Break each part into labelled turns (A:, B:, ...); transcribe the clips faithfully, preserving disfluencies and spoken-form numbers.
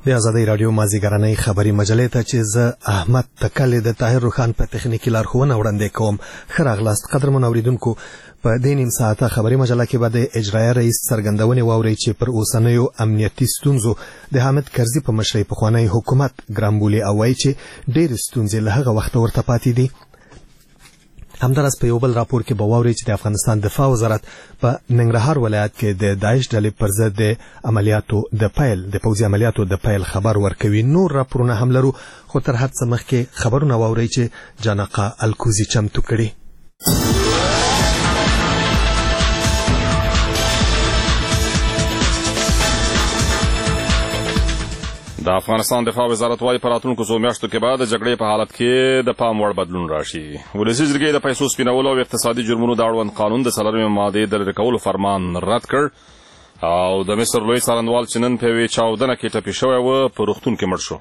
A: د آزادۍ راډیو مازیګرنۍ خبري مجلې ته چې زه احمد تکل د طاهر روخان په تخنیکی لارښوونه وړاندې کوم. ښه راغلاست قدرمن اوریدونکو. په دې نیم ساعته خبري مجله کې به د اجرایه رئیس څرګندونې واورئ چې پر اوسنیو امنیتي ستونزو د حامد کرزي په مشرۍ پخوانی حکومت ګرام بولي او وایي چې ډېرې ستونزې له هغه وخته ورته پاتې دي. همداراز په یو بل راپور کې به واورئ چې د افغانستان دفاع وزارت په ننګرهار ولایت کې د داعش ډلې پر ضد د عملیاتو د پیل د پوځي عملیاتو د پیل خبر ورکوي. نور راپورونه هم لرو، خو تر هر څه مخکې خبرونه واورئ چې جانقه الکوزي چمتو کړي.
B: د افغانستان دفاع وزارت وايي په راتلونکو څو میاشتو کې به د جګړې په حالت کې د پام وړ بدلون راشي. ولسي جرګې د پیسو سپینولو او اقتصادي جرمونو د اړوند قانون د څلورمې مادې د لرې کولو فرمان رد کړ او د مصر لوی څارنوال چې نن په یوې چاودنه کې ټپي شوی و په روغتون کې مړ شو.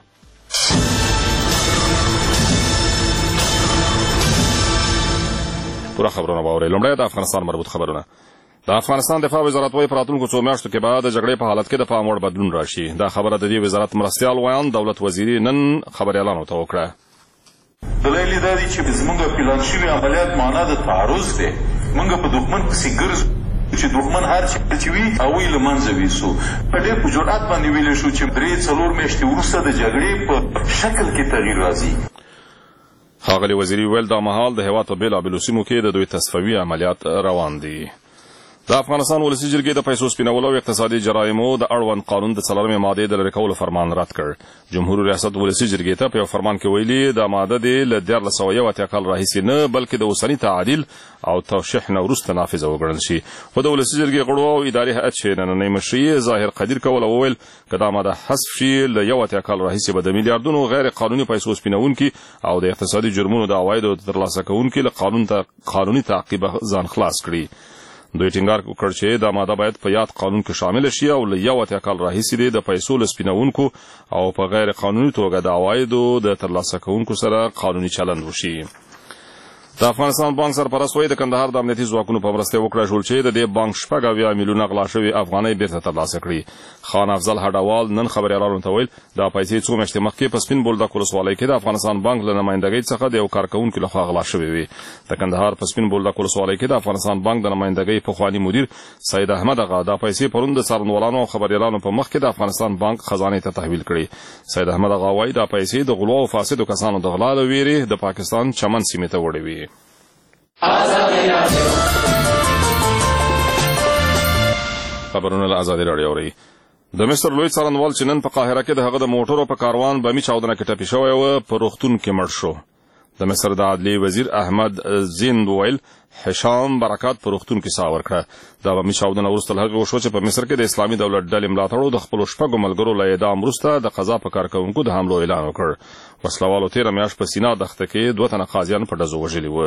B: پوره خبرونه به اورئ. لومړی د افغانستان مربوط خبرونه. د افغانستان دفاع وزارت وايي په راتلونکو څو میاشتو کې به د جګړې په حالت کې د پام وړ بدلون راشي. دا خبره د دې وزارت مرستیال ویان دولت وزیري نن خبريالانو ته وکړه.
C: دلیل دا دی چې زموږ پلان شوي عملیات معنا د تعرض دی. موږ په دښمن پسې ګرځو چې دښمن هر چې وي هغوی له منځه ویسو. په ډېر په جرأت باندې ویلی شو چې درې څلور میاشتې وروسته د جګړې په شکل کې تغییر راځي.
B: ښاغلي وزیري ویل دا مهال د هېواد په بېلابېلو سیمو کې د دوی تصفوي عملیات روان دي. د افغانستان ولسي جرګې د پیسو سپینولو او اقتصادي جرایمو د اړوند قانون د څلورمې مادې د لرې کولو فرمان رد کړ. جمهور ریاست ولسي جرګې ته په یو فرمان کې ویلي دا ماده دې له دیارلس سوه یو اتیا کال راهیسې نه بلکې د اوسني تعدیل او توشیح نه وروسته نافظه وګڼل شي. خو د ولسي جرګې غړو او اداري هیئت چې نننۍ مشري یې ظاهر قدیر کول او وویل که دا ماده حذف شي له یو اتیا کال راهیسې به د میلیاردونو غیر قانوني پیسو سپینونکي او د اقتصادي جرمونو د عوایدو ترلاسه کوونکي له قانون ته قانوني تعقیبه ځان خلاص کړي. دوی ټینګار وکړ چې دا ماده باید په یاد قانون کې شامل شي او له یو اتیا کال راهیسې د پیسو له سپینونکو او په غیر قانوني توګه د عوایدو د ترلاسه کوونکو سره قانوني چلند وشي. د افغانستان بانک سرپرست وایي د کندهار د امنیتي ځواکونو په مرسته وکړه شول چې د دې بانک شپږ اویا میلیونه غلا شوي افغانۍ بیرته ترلاسه کړي. خان افضل هډوال نن خبریالانو ته ویل دا پیسې څو میاشتې مخکې په سپین بولدک ولسوالۍ کې د افغانستان بانک له نمایندګۍ څخه د یو کارکوونکي لخوا غلا شوې وې. د کندهار په سپین بولدک ولسوالۍ کې د افغانستان بانک د نمایندګۍ پخواني مدیر سید احمد اغا دا پیسې پرون د څارنوالانو او خبریالانو په مخ کې د افغانستان بانک خزانې ته تحویل کړي. سید احمد اغا وایي دا پیسې د غلو او فاسدو کسانو د غلا له ویرې د پاکستان چمن سیمې ته وړې وې. خبرونه له آزادۍ راډیو اورئ. د مصر لوی څارنوال چې نن په قاهره کې د هغه د موټرو په کاروان بمي چاودنه کې ټپي شوی و په روغتون کې مړ شو. د مصر د عدلیې وزیر احمد زیند ویل هشام برکات په روغتون کې ساه ورکړه. دا بمي چاودنه وروسته له هغې وشوه چې په مصر کې د اسلامي دولت ډلې ملاتړو د خپلو شپږو ملګرو له اعدام وروسته د قضا په کارکوونکو د حملو اعلان وکړ. وسلوالو تېره میاشت په سینا دښته کې دوه تنه قاضیان په ډزو وژلي وو.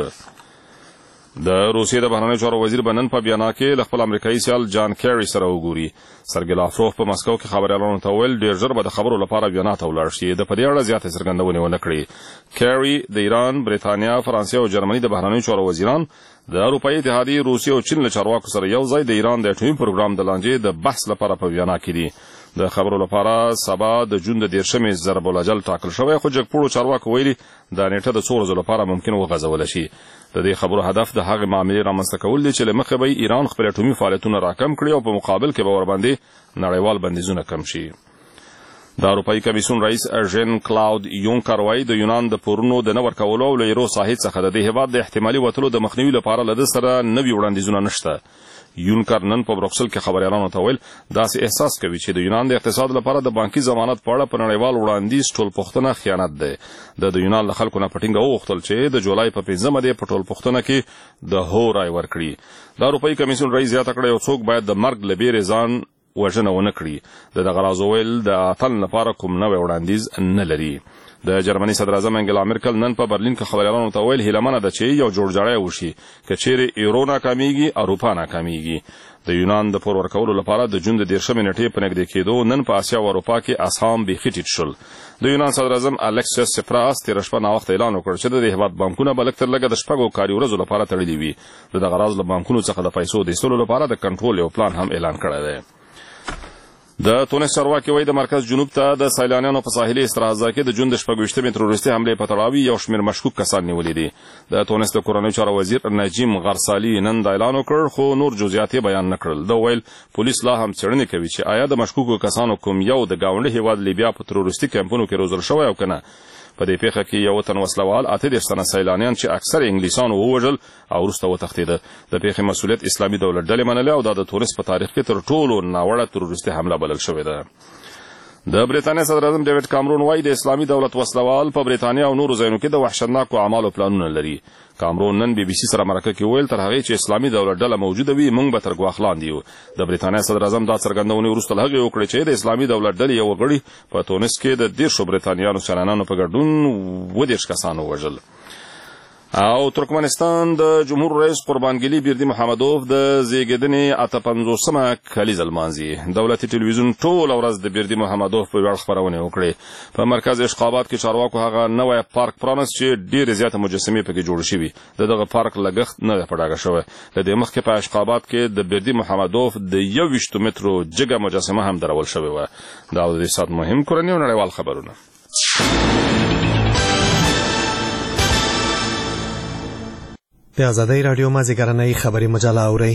B: د روسیې د بهرنیو چارو وزیر به نن په بیانا کې له خپل امریکایي سیال جان کیری سره وګوري. سرګی لاوروف په مسکو کې خبریالانو ته ویل ډېر ژر به د خبرو لپاره بیانا ته ولاړ شي. د په دې اړه زیاتې څرګندونې ونه کړې. کیری د ایران، بریتانیا، فرانسې او جرمني د بهرنیو چارو وزیران د اروپایي اتحادیې، روسیې او چین له چارواکو سره یو ځای د ایران د اټومي پروګرام د لانجې د بحث لپاره په بیانا کې دي. د خبرو لپاره سبا د جون د دیرشمې ضرب الاجل ټاکل شوی، خو جګپوړو چارواکو ویلي دا نیټه د څو ورځو لپاره ممکن وغځولی شي. د دې خبرو هدف د هغې معاملې رامنځته کول دی چې له مخې به ایران خپل اټومي فعالیتونه راکم کړي او په مقابل کې به ورباندې نړیوال بندیزونه کم شي. د اروپایي کمیسیون رئیس ارژن کلاود یونکر وایي د یونان د پورونو د نه ورکولو او له ایرو ساحې څخه د دې هېواد د احتمالي وتلو د مخنیوي لپاره له ده سره نوي وړاندیزونه نشته. یونکر نن په بروکسل کې خبریالانو ته ویل داسې احساس کوي چې د یونان د اقتصاد لپاره د بانکي ضمانت په اړه په نړیوال وړاندیز ټولپوښتنه خیانت دی. د د یونان له خلکو نه په ټینګه وغوښتل چې د جولای په پنځمه دې په ټولپوښتنه کې د هو رای ورکړي. د اروپایي کمیسیون رئیس زیاته کړه یو څوک باید د مرګ له بیرې ځان وژنه ونه کړي. د دغه راز ویل د اتل لپاره کوم نوی وړاندیز نه لري. د جرمني صدر اعظم انګلا مرکل نن په برلین کې خبریالانو ته ویل هیله ده چې یو جوړجاړی وشي که چیرې ایرو ناکامیږي اروپا ناکامیږي. د یونان د پور ورکولو لپاره د جون د دیرشمې نیټې په نږدې کېدو نن په اسیا او اروپا کې اسهام بیخي ټیټ شول. د یونان صدر اعظم الکسیس سپراس تېره شپه ناوخته اعلان وکړ چې د دې هېواد بانکونه به لږ تر لږه د شپږو کاري ورځو لپاره تړلي وي. د دغه راز له بانکونو څخه د پیسو د ایستلو لپاره د کنټرول یو پلان هم اعلان کړی دی. د تونس چارواکي وایي د مرکز جنوب ته د سیلانیانو په ساحلي استراحتځای کې د جون د شپږ ویشتمې تروریستي حملې په تړاو یو شمېر مشکوک کسان نیولي دي. د تونس د کورنیو چارو وزیر نجیم غرسالي نن دا اعلان وکړ، خو نور جزئیات یې بیان نه کړل. ده ویل پولیس لا هم څېړنې کوي چې آیا د مشکوکو کسانو کوم یو د ګاونډي هیواد لیبیا په تروریستي کمپونو کې روزل شوی او که نه. په دې پیښه کې یو تن وسلوال اته دېرش تنه سیلانیان چې اکثر انګلیسانو ووژل او وروسته وتښتېده. د پیښې مسؤلیت اسلامي دولت ډلې منلې او دا د تونس په تاریخ کې تر ټولو ناوړه تروریستي حمله بلل شوې ده. د برېټانیا صدراعظم ډیوډ کامرون وایي د اسلامي دولت وسلوال په برېټانیا او نورو ځایونو کې د وحشتناکو اعمالو پلانونه لري. کامرون نن بي بي سي سره مرکه کې ویل تر هغې چې اسلامي دولت ډله موجوده وي موږ به تر ګواښ لاندې یو. د برېټانیا صدراعظم دا څرګندونې وروسته له هغې وکړې چې د اسلامي دولت ډلې یو غړي په تونس کې د دېرشو برېټانیانو سیلانیانو په ګډون اووه دېرش کسان ووژل. او ترکمنستان د جمهور رئیس قربانګلي بیردي محمدوف د زیږیدنې اته پنځوسمه کلیزه لمانځي. دولتي ټلویزیون ټوله ورځ د بیردي محمدوف په ویاړ خپرونې وکړې. په مرکز اشقابات کې چارواکو هغه نوی پارک پرانست چې ډېرې زیاته مجسمې پکې جوړې شوي. د دغه پارک لګښت نه دی په ډاګه شوی. له دې مخکې په اشقابات کې د بیردي محمدوف د یو ویشتو مترو جګه مجسمه هم درول شوې وه. دا د دې ساعت مهم کورني او نړیوال خبرونه.
A: د آزادۍ راډیو مازدیګرنۍ خبري مجله اورئ.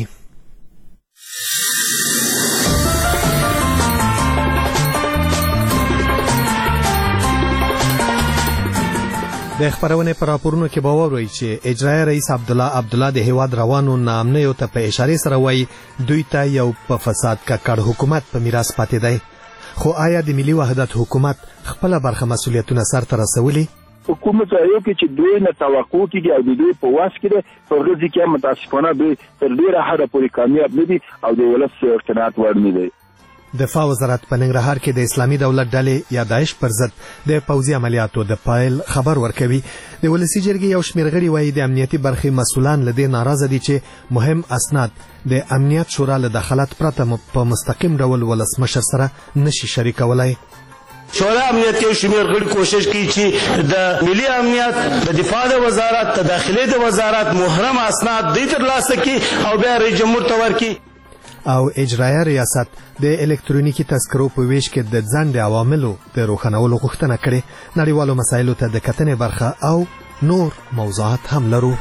A: د خبرونه پر راپورونو کې به واورئ چې اجرایي رئیس عبدالله عبدالله د هیواد روانو ناامنیو ته په اشارې سره وایي دوی ته یو په فساد ککړ حکومت په میراث پاتې دی. خو آیا د ملي وحدت حکومت خپله برخه مسؤلیتونه سرته رسولي؟
D: حکومت یو کې چې دوی نه توقع کېږي او د دوی په واس کې ده په ورځ کې متاسفانه دوی تر ډېره حده پورې کامیاب نه دي او د ولس اقتناعات وړ نه دی.
A: دفاع وزارت په ننګرهار کې د اسلامي دولت ډلې یا داعش پر ضد د پوځي عملیاتو د پایل خبر ورکوي. د ولسي جرګې یو شمېر غړي وایي د امنیتي برخې مسؤلان له دې ناراضه دي چې مهم اسناد د امنیت شورا له دخالت پرته په مستقیم ډول ولسمشر سره نشي شریکولی.
E: شورا امنیت کې شمیر غړي کوشش کوي چې د ملي امنیت د دفاع د وزارت د داخلي د وزارت محرم اسناد د ترلاسه کړي او بیا رئیس جمهور ته ورکړي.
A: او اجرایه ریاست د الکترونیکي تذکرو په ویش کې د ځنډ عواملو د روښانولو غوښتنه کړې. نړیوالو مسایلو ته د کتنې برخه او نور موضوعات هم لرو.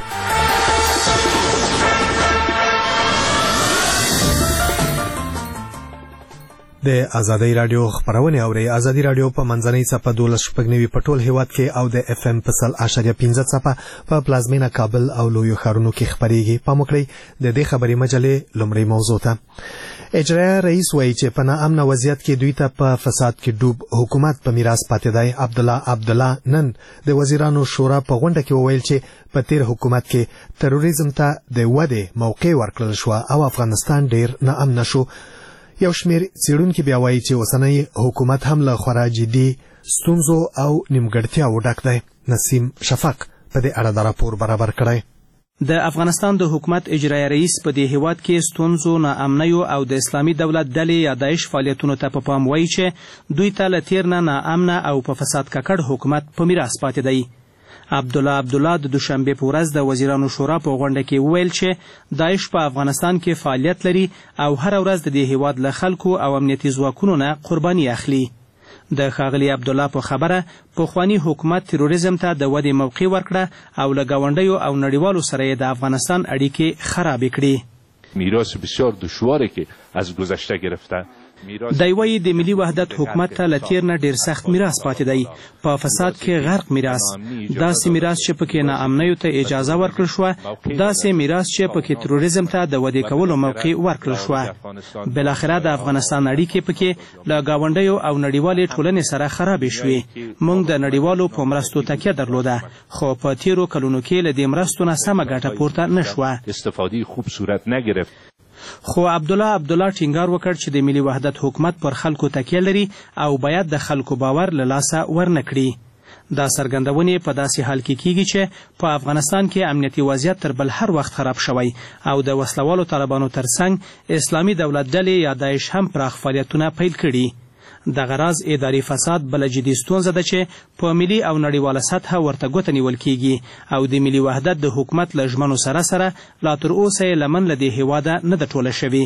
A: د آزادۍ راډیو خبرونه اوري. آزادۍ راډیو په منځنۍ صفحه دولس شپږ نوي په ټول هیواد کې او د اف ام په سل اشاریه پنځه صفحه په پلازمینه کابل او لویو ښارونو کې خبريږي. پام وکړئ د دې خبري مجلې لومړی موضوع ته. اجرایه رئیس وایي چې په ناامن وضعیت کې دوی ته په فساد کې ډوب حکومت په میراث پاتې دی. عبدالله عبدالله نن د وزیرانو شورا په غونډه کې وویل چې په تیر حکومت کې تروریزم ته د ودې موقع ورکړل شو او افغانستان ډیر ناامن شو. یو شمېر څېړونکي بیا وایي چې اوسنی حکومت هم له خورا جدي ستونزو او نیمګړتیاوو ډک دی. نسیم شفق په دې اړه د راپور برابر کړی.
F: د افغانستان د حکومت اجرایي رئیس په دې هیواد کې ستونزو، ناامنیو او د اسلامي دولت ډلې یا داعش فعالیتونو ته په پام وایي چې دوی ته له تیر نه ناامنه او په فساد ککړ حکومت په میراث پاتې دی. عبدالله عبدالله د دوشنبې په ورځ د وزیرانو شورا په غونډه کې وویل چې داعش په افغانستان کې فعالیت لري او هر ورځ د دې هیواد له خلکو او امنیتي ځواکونو نه قرباني اخلي. د ښاغلي عبدالله په خبره پخواني حکومت تروریزم ته د ودې موقع ورکړه او له ګاونډیو او نړیوالو سره یې د افغانستان اړیکې خرابې کړې.
G: میراث بسیار دشواری که از گذشته گرفته.
F: دی وایي د ملي وحدت حکومت ته له تیر نه ډېر سخت میراث پاتې دی. په فساد کې غرق میراث، داسې میراث چې پکې ناامنیو ته اجازه ورکړل شوه، داسې میراث چې پکې تروریزم ته د ودې کولو موقع ورکړل شوه. بالاخره د افغانستان اړیکې پکې له ګاونډیو او نړیوالې ټولنې سره خرابې شوې. موږ د نړیوالو په مرستو تکیه درلوده، خو په تیرو کلونو کې له دې مرستو نه سمه ګټه پورته نه شوه.
G: استفاده خوب صورت نگرفت.
F: خو عبدالله عبدالله ټینګار وکړ چې د ملي وحدت حکومت پر خلکو تکیه لري او باید د خلکو باور له لاسه ورنه کړي. دا څرګندونې په داسې حال کې کیږي چې په افغانستان کې امنیتي وضعیت تر بل هر وخت خراب شوی او د وسلوالو طالبانو ترڅنګ اسلامي دولت ډلې یا داعش هم پراخ فعالیتونه پیل کړي. دغه راز اداري فساد بله جدي ستونزه ده چې په ملي او نړیواله سطحه ورته ګوته نیول کیږي او د ملي وحدت د حکومت له ژمنو سره سره لا تر اوسه یې لمن له دې هیواده نه ده ټوله شوې.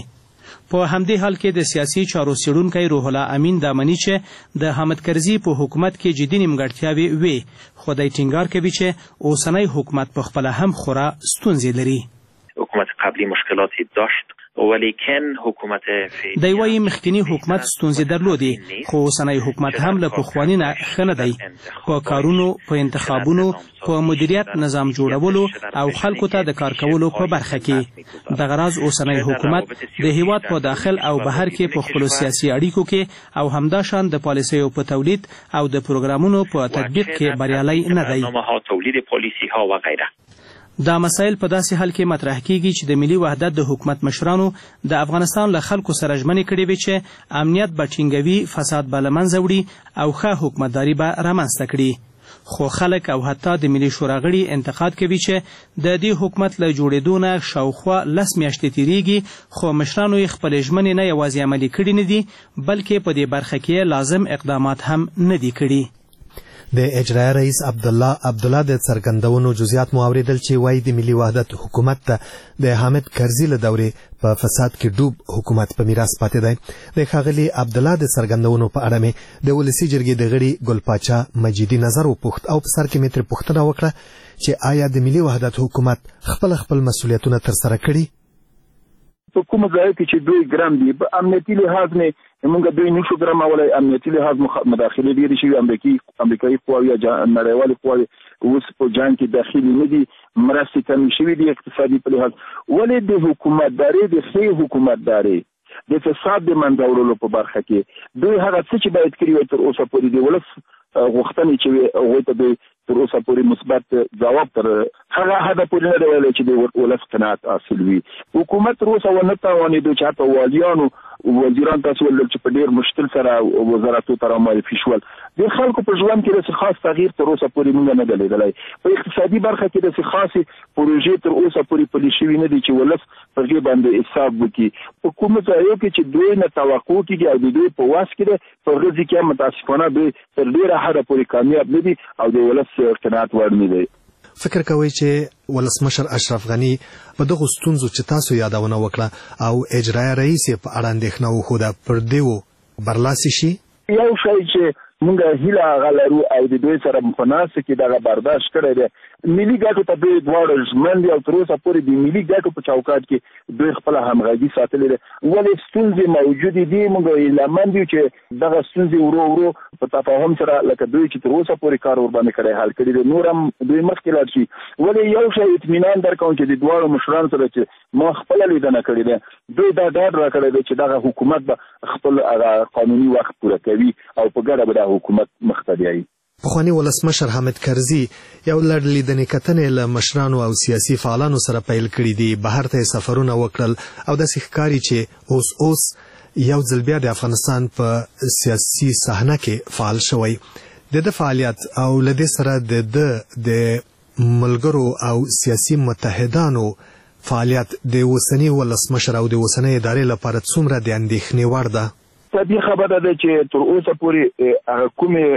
F: په همدې حال کې د سیاسي چارو څېړونکی روح الله امین دا مني چې د حامد کرزي په حکومت کې جدي نیمګړتیاوې وې، خو دی ټینګار کوي چې اوسنی حکومت په خپله هم خورا ستونزې لري.
H: حکومت قبلی مشکلاتی داشت ولیکن حکومت
F: دی وايي مخکینی حکومت ستونزې درلودې، خو اوسنی حکومت هم له پخواني نه ښه نه دی. په کارونو، په انتخابونو، په مدیریت نظام جوړولو او خلکو ته د کار کولو په برخه کې. دغه راز اوسنی حکومت د هیواد په داخل او بهر کې په خپلو سیاسي اړیکو کې او همداشان د پالیسیو په تولید او د پروګرامونو په تطبیق کې بریالی نه دی. دا مسایل په داسې حال کې مطرح کیږي چې د ملي وحدت د حکومت مشرانو د افغانستان له خلکو سره ژمنې کړې وې چې امنیت به ټینګوي، فساد به له منځه وړي او ښه حکومتداري به رامنځته کړي. خو خلک او حتی د ملي شورا غړي انتقاد کوي چې د دې حکومت له جوړېدو نه شاوخوا لس میاشتې تېرېږي، خو مشرانو یې خپلې ژمنې نه یوازې عملي کړي نه دي بلکې په دې برخه کې لازم اقدامات هم نه دي کړي.
A: د اجرایه رئیس عبدالله عبدالله د څرګندونو جزئیات مو اوریدل چې وایي د ملي وحدت حکومت ته د حامد کرزي له دورې په فساد کې ډوب حکومت په میراث پاتې دی. د ښاغلي عبدالله د څرګندونو په اړه مې د ولسي جرګې د غړي ګل پاچا مجیدي نظر وپوښت او په سر کې مې ترې پوښتنه وکړه چې آیا د ملي وحدت حکومت خپل خپل مسؤلیتونه ترسره کړي؟
D: په کومه ځای کې چې دوی ګرام دي په امنیتي لحاظ نه موږ دوی نشو ګرامولای. امنیتي لحاظ مداخله ډېرې شوي، امریکایي امریکایي قواوې یا نړیوالې قواوې اوس په جنګ کې داخلي نه دي، مرستې کمې شوي دي اقتصادي په لحاظ. ولې د حکومتدارۍ د ښې حکومتدارۍ د فساد د منځه وړلو په برخه کې دوی هغه څه چې باید کړي وای تر اوسه پورې د ولس غوښتنې چې وي هغوی ته دوی تر اوسه پورې مثبت ځواب تر هغه حده پورې نه دی ویلی چې د ولس قناعت حاصل وي. حکومت تر اوسه ونه توانېدو چې حتی والیانو وزیران تاسو ولل چې په ډېر مشکل سره وزارتو ته رامعرفي شول. د خلکو په ژوند کې داسې خاص تغییر تر اوسه پورې موږ نه دی لیدلی. په اقتصادي برخه کې داسې خاصې پروژې تر اوسه پورې پلي شوي نه دي چې ولس پر دې باندې حساب وکړي. په کومو ځایو کې چې دوی نه توقع کېږي او د دوی په واس کې دی په هغه ځای کې هم متاسفانه دوی تر ډېره حده پورې کامیاب نه دي او د ولس قناعت وړ نه دی.
A: فکر کوئ چې ولسمشر اشرف غني په دغو ستونزو چې تاسو یادونه وکړه او اجرایه رئیس یې په اړه اندېښنه وښوده پر دې برلاسي شي؟
D: یو شی چې موږ هیله هغه لرو او د دوی سره په ناسته کې دغه برداشت کړی دی، ملي ګټو ته دوی دواړه ژمن دي او تر اوسه پورې د ملي ګټو په چوکاټ کې دوی خپله همغږي ساتلې ده. ولې ستونزې موجودې دي موږ هیلهمند یو چې دغه ستونزې ورو ورو په تفاهم سره لکه دوی چې تر اوسه پورې کار ورباندې کړی حل کړي دي نور هم دوی مخکې لاړ شي. ولې یو شی اطمینان درکوم چې د دواړو مشرانو سره چې ما خپله لیدنه کړې ده دوی دا ډاډ راکړی دی چې دغه حکومت به خپل قانوني وخت پوره کوي او په ګډه به دا حکومت مخ ته بیایي.
A: پخواني ولسمشر حامد کرزي یو لړ لیدنې کتنې له مشرانو او سیاسي فعالانو سره پیل کړي دي، بهر ته سفرونه وکړل او داسې ښکاري چې اوس اوس یو ځل بیا د افغانستان په سیاسي صحنه کې فعال شوی. د ده فعالیت او له دې سره د ده د ملګرو او سیاسي متحدانو فعالیت د اوسني ولسمشر او د اوسنۍ ادارې لپاره څومره د اندېښنې وړ ده؟
D: طبیعي خبره ده چې تر اوسه پورې هغه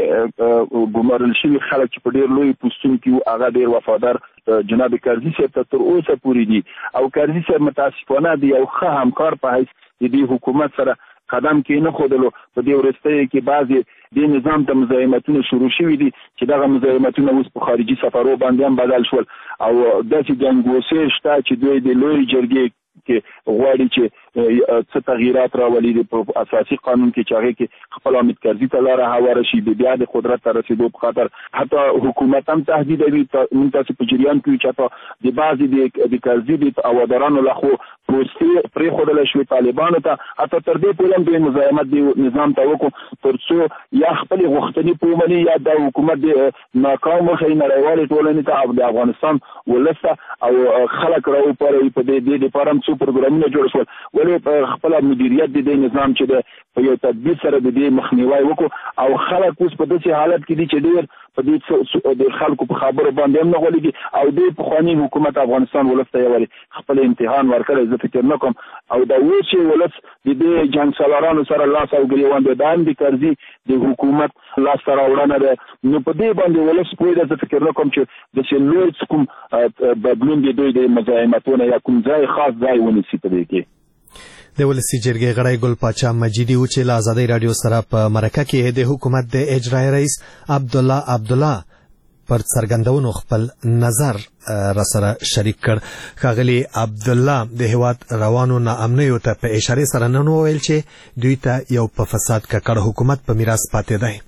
D: کومې ګمارل شوي خلک چې په ډېر لوی پوستونو کې وو هغه ډېر وفادار جناب کرزي صاحب ته تر اوسه پورې دي او کرزي صاحب متاسفانه د یو ښه همکار په حیث د دې حکومت سره قدم کې نه ښودلو. په دې وروستیو کې بعضې دې نظام ته مزاحمتونه شروع شوي دي چې دغه مزاحمتونه اوس په خارجي سفرو باندې هم بدل شول او داسې ګنګوسې شته چې دوی د لویې جرګې کې غواړي چې څه تغییرات راولي په اساسي قانون کې چې هغې کې خپل حامد کرزي ته لاره هواره شي د بیا د قدرت ته رسېدو په خاطر حتی حکومت هم تهدیدوي. موږ تاسې په جریان کې یو چې حتی د بعضې د کرزي د هوادارانو لخوا پروستې پرېښودلی شوې طالبانو ته حتی تر دې پورې هم دوی مزاحمت د نظام ته وکړو تر څو یا خپلې غوښتنې په ومني یا د حکومت د ناکام وښیي نړیوالې ټولنې ته او د افغانستان ولس ته او خلک راوپاروي. په دې دپاره هم څو پروګرامونه جوړ شول. ولې په خپله مدیریت د دې نظام چې دی په یو تدبیر سره د دې مخنیوی وکړو او خلک اوس په داسې حالت کې دي چې ډېر په دې د خلکو په خبرو باندې هم نه غولېږي او دې پخواني حکومت افغانستان ولس ته یې خپل امتحان ورکړی. زه فکر نه کوم او دا اوس چې ولس د دې جنګ سالارانو سره لاس او ګرېوان دی دا هم د کرزي د حکومت لاسته راوړنه ده نو په دې باندې ولس پوه دی. زه فکر نه کوم چې داسې لوی کوم بدلون د دوی د مزاحمتونه یا کوم ځای خاص ځای ونیسي په دې کې.
A: د ولسی جرګې غړی ګل پاچا مجیدي و چې له آزادۍ رادیو سره په مرکه کې د حکومت د اجرایي رئیس عبدالله عبدالله پر څرګندونو خپل نظر را سره شریک کړ. ښاغلي عبدالله د هیواد روانو ناامنیو ته په اشاره سره نن وویل چې دوی ته یو په فساد ککړ حکومت په میراث پاتې دی.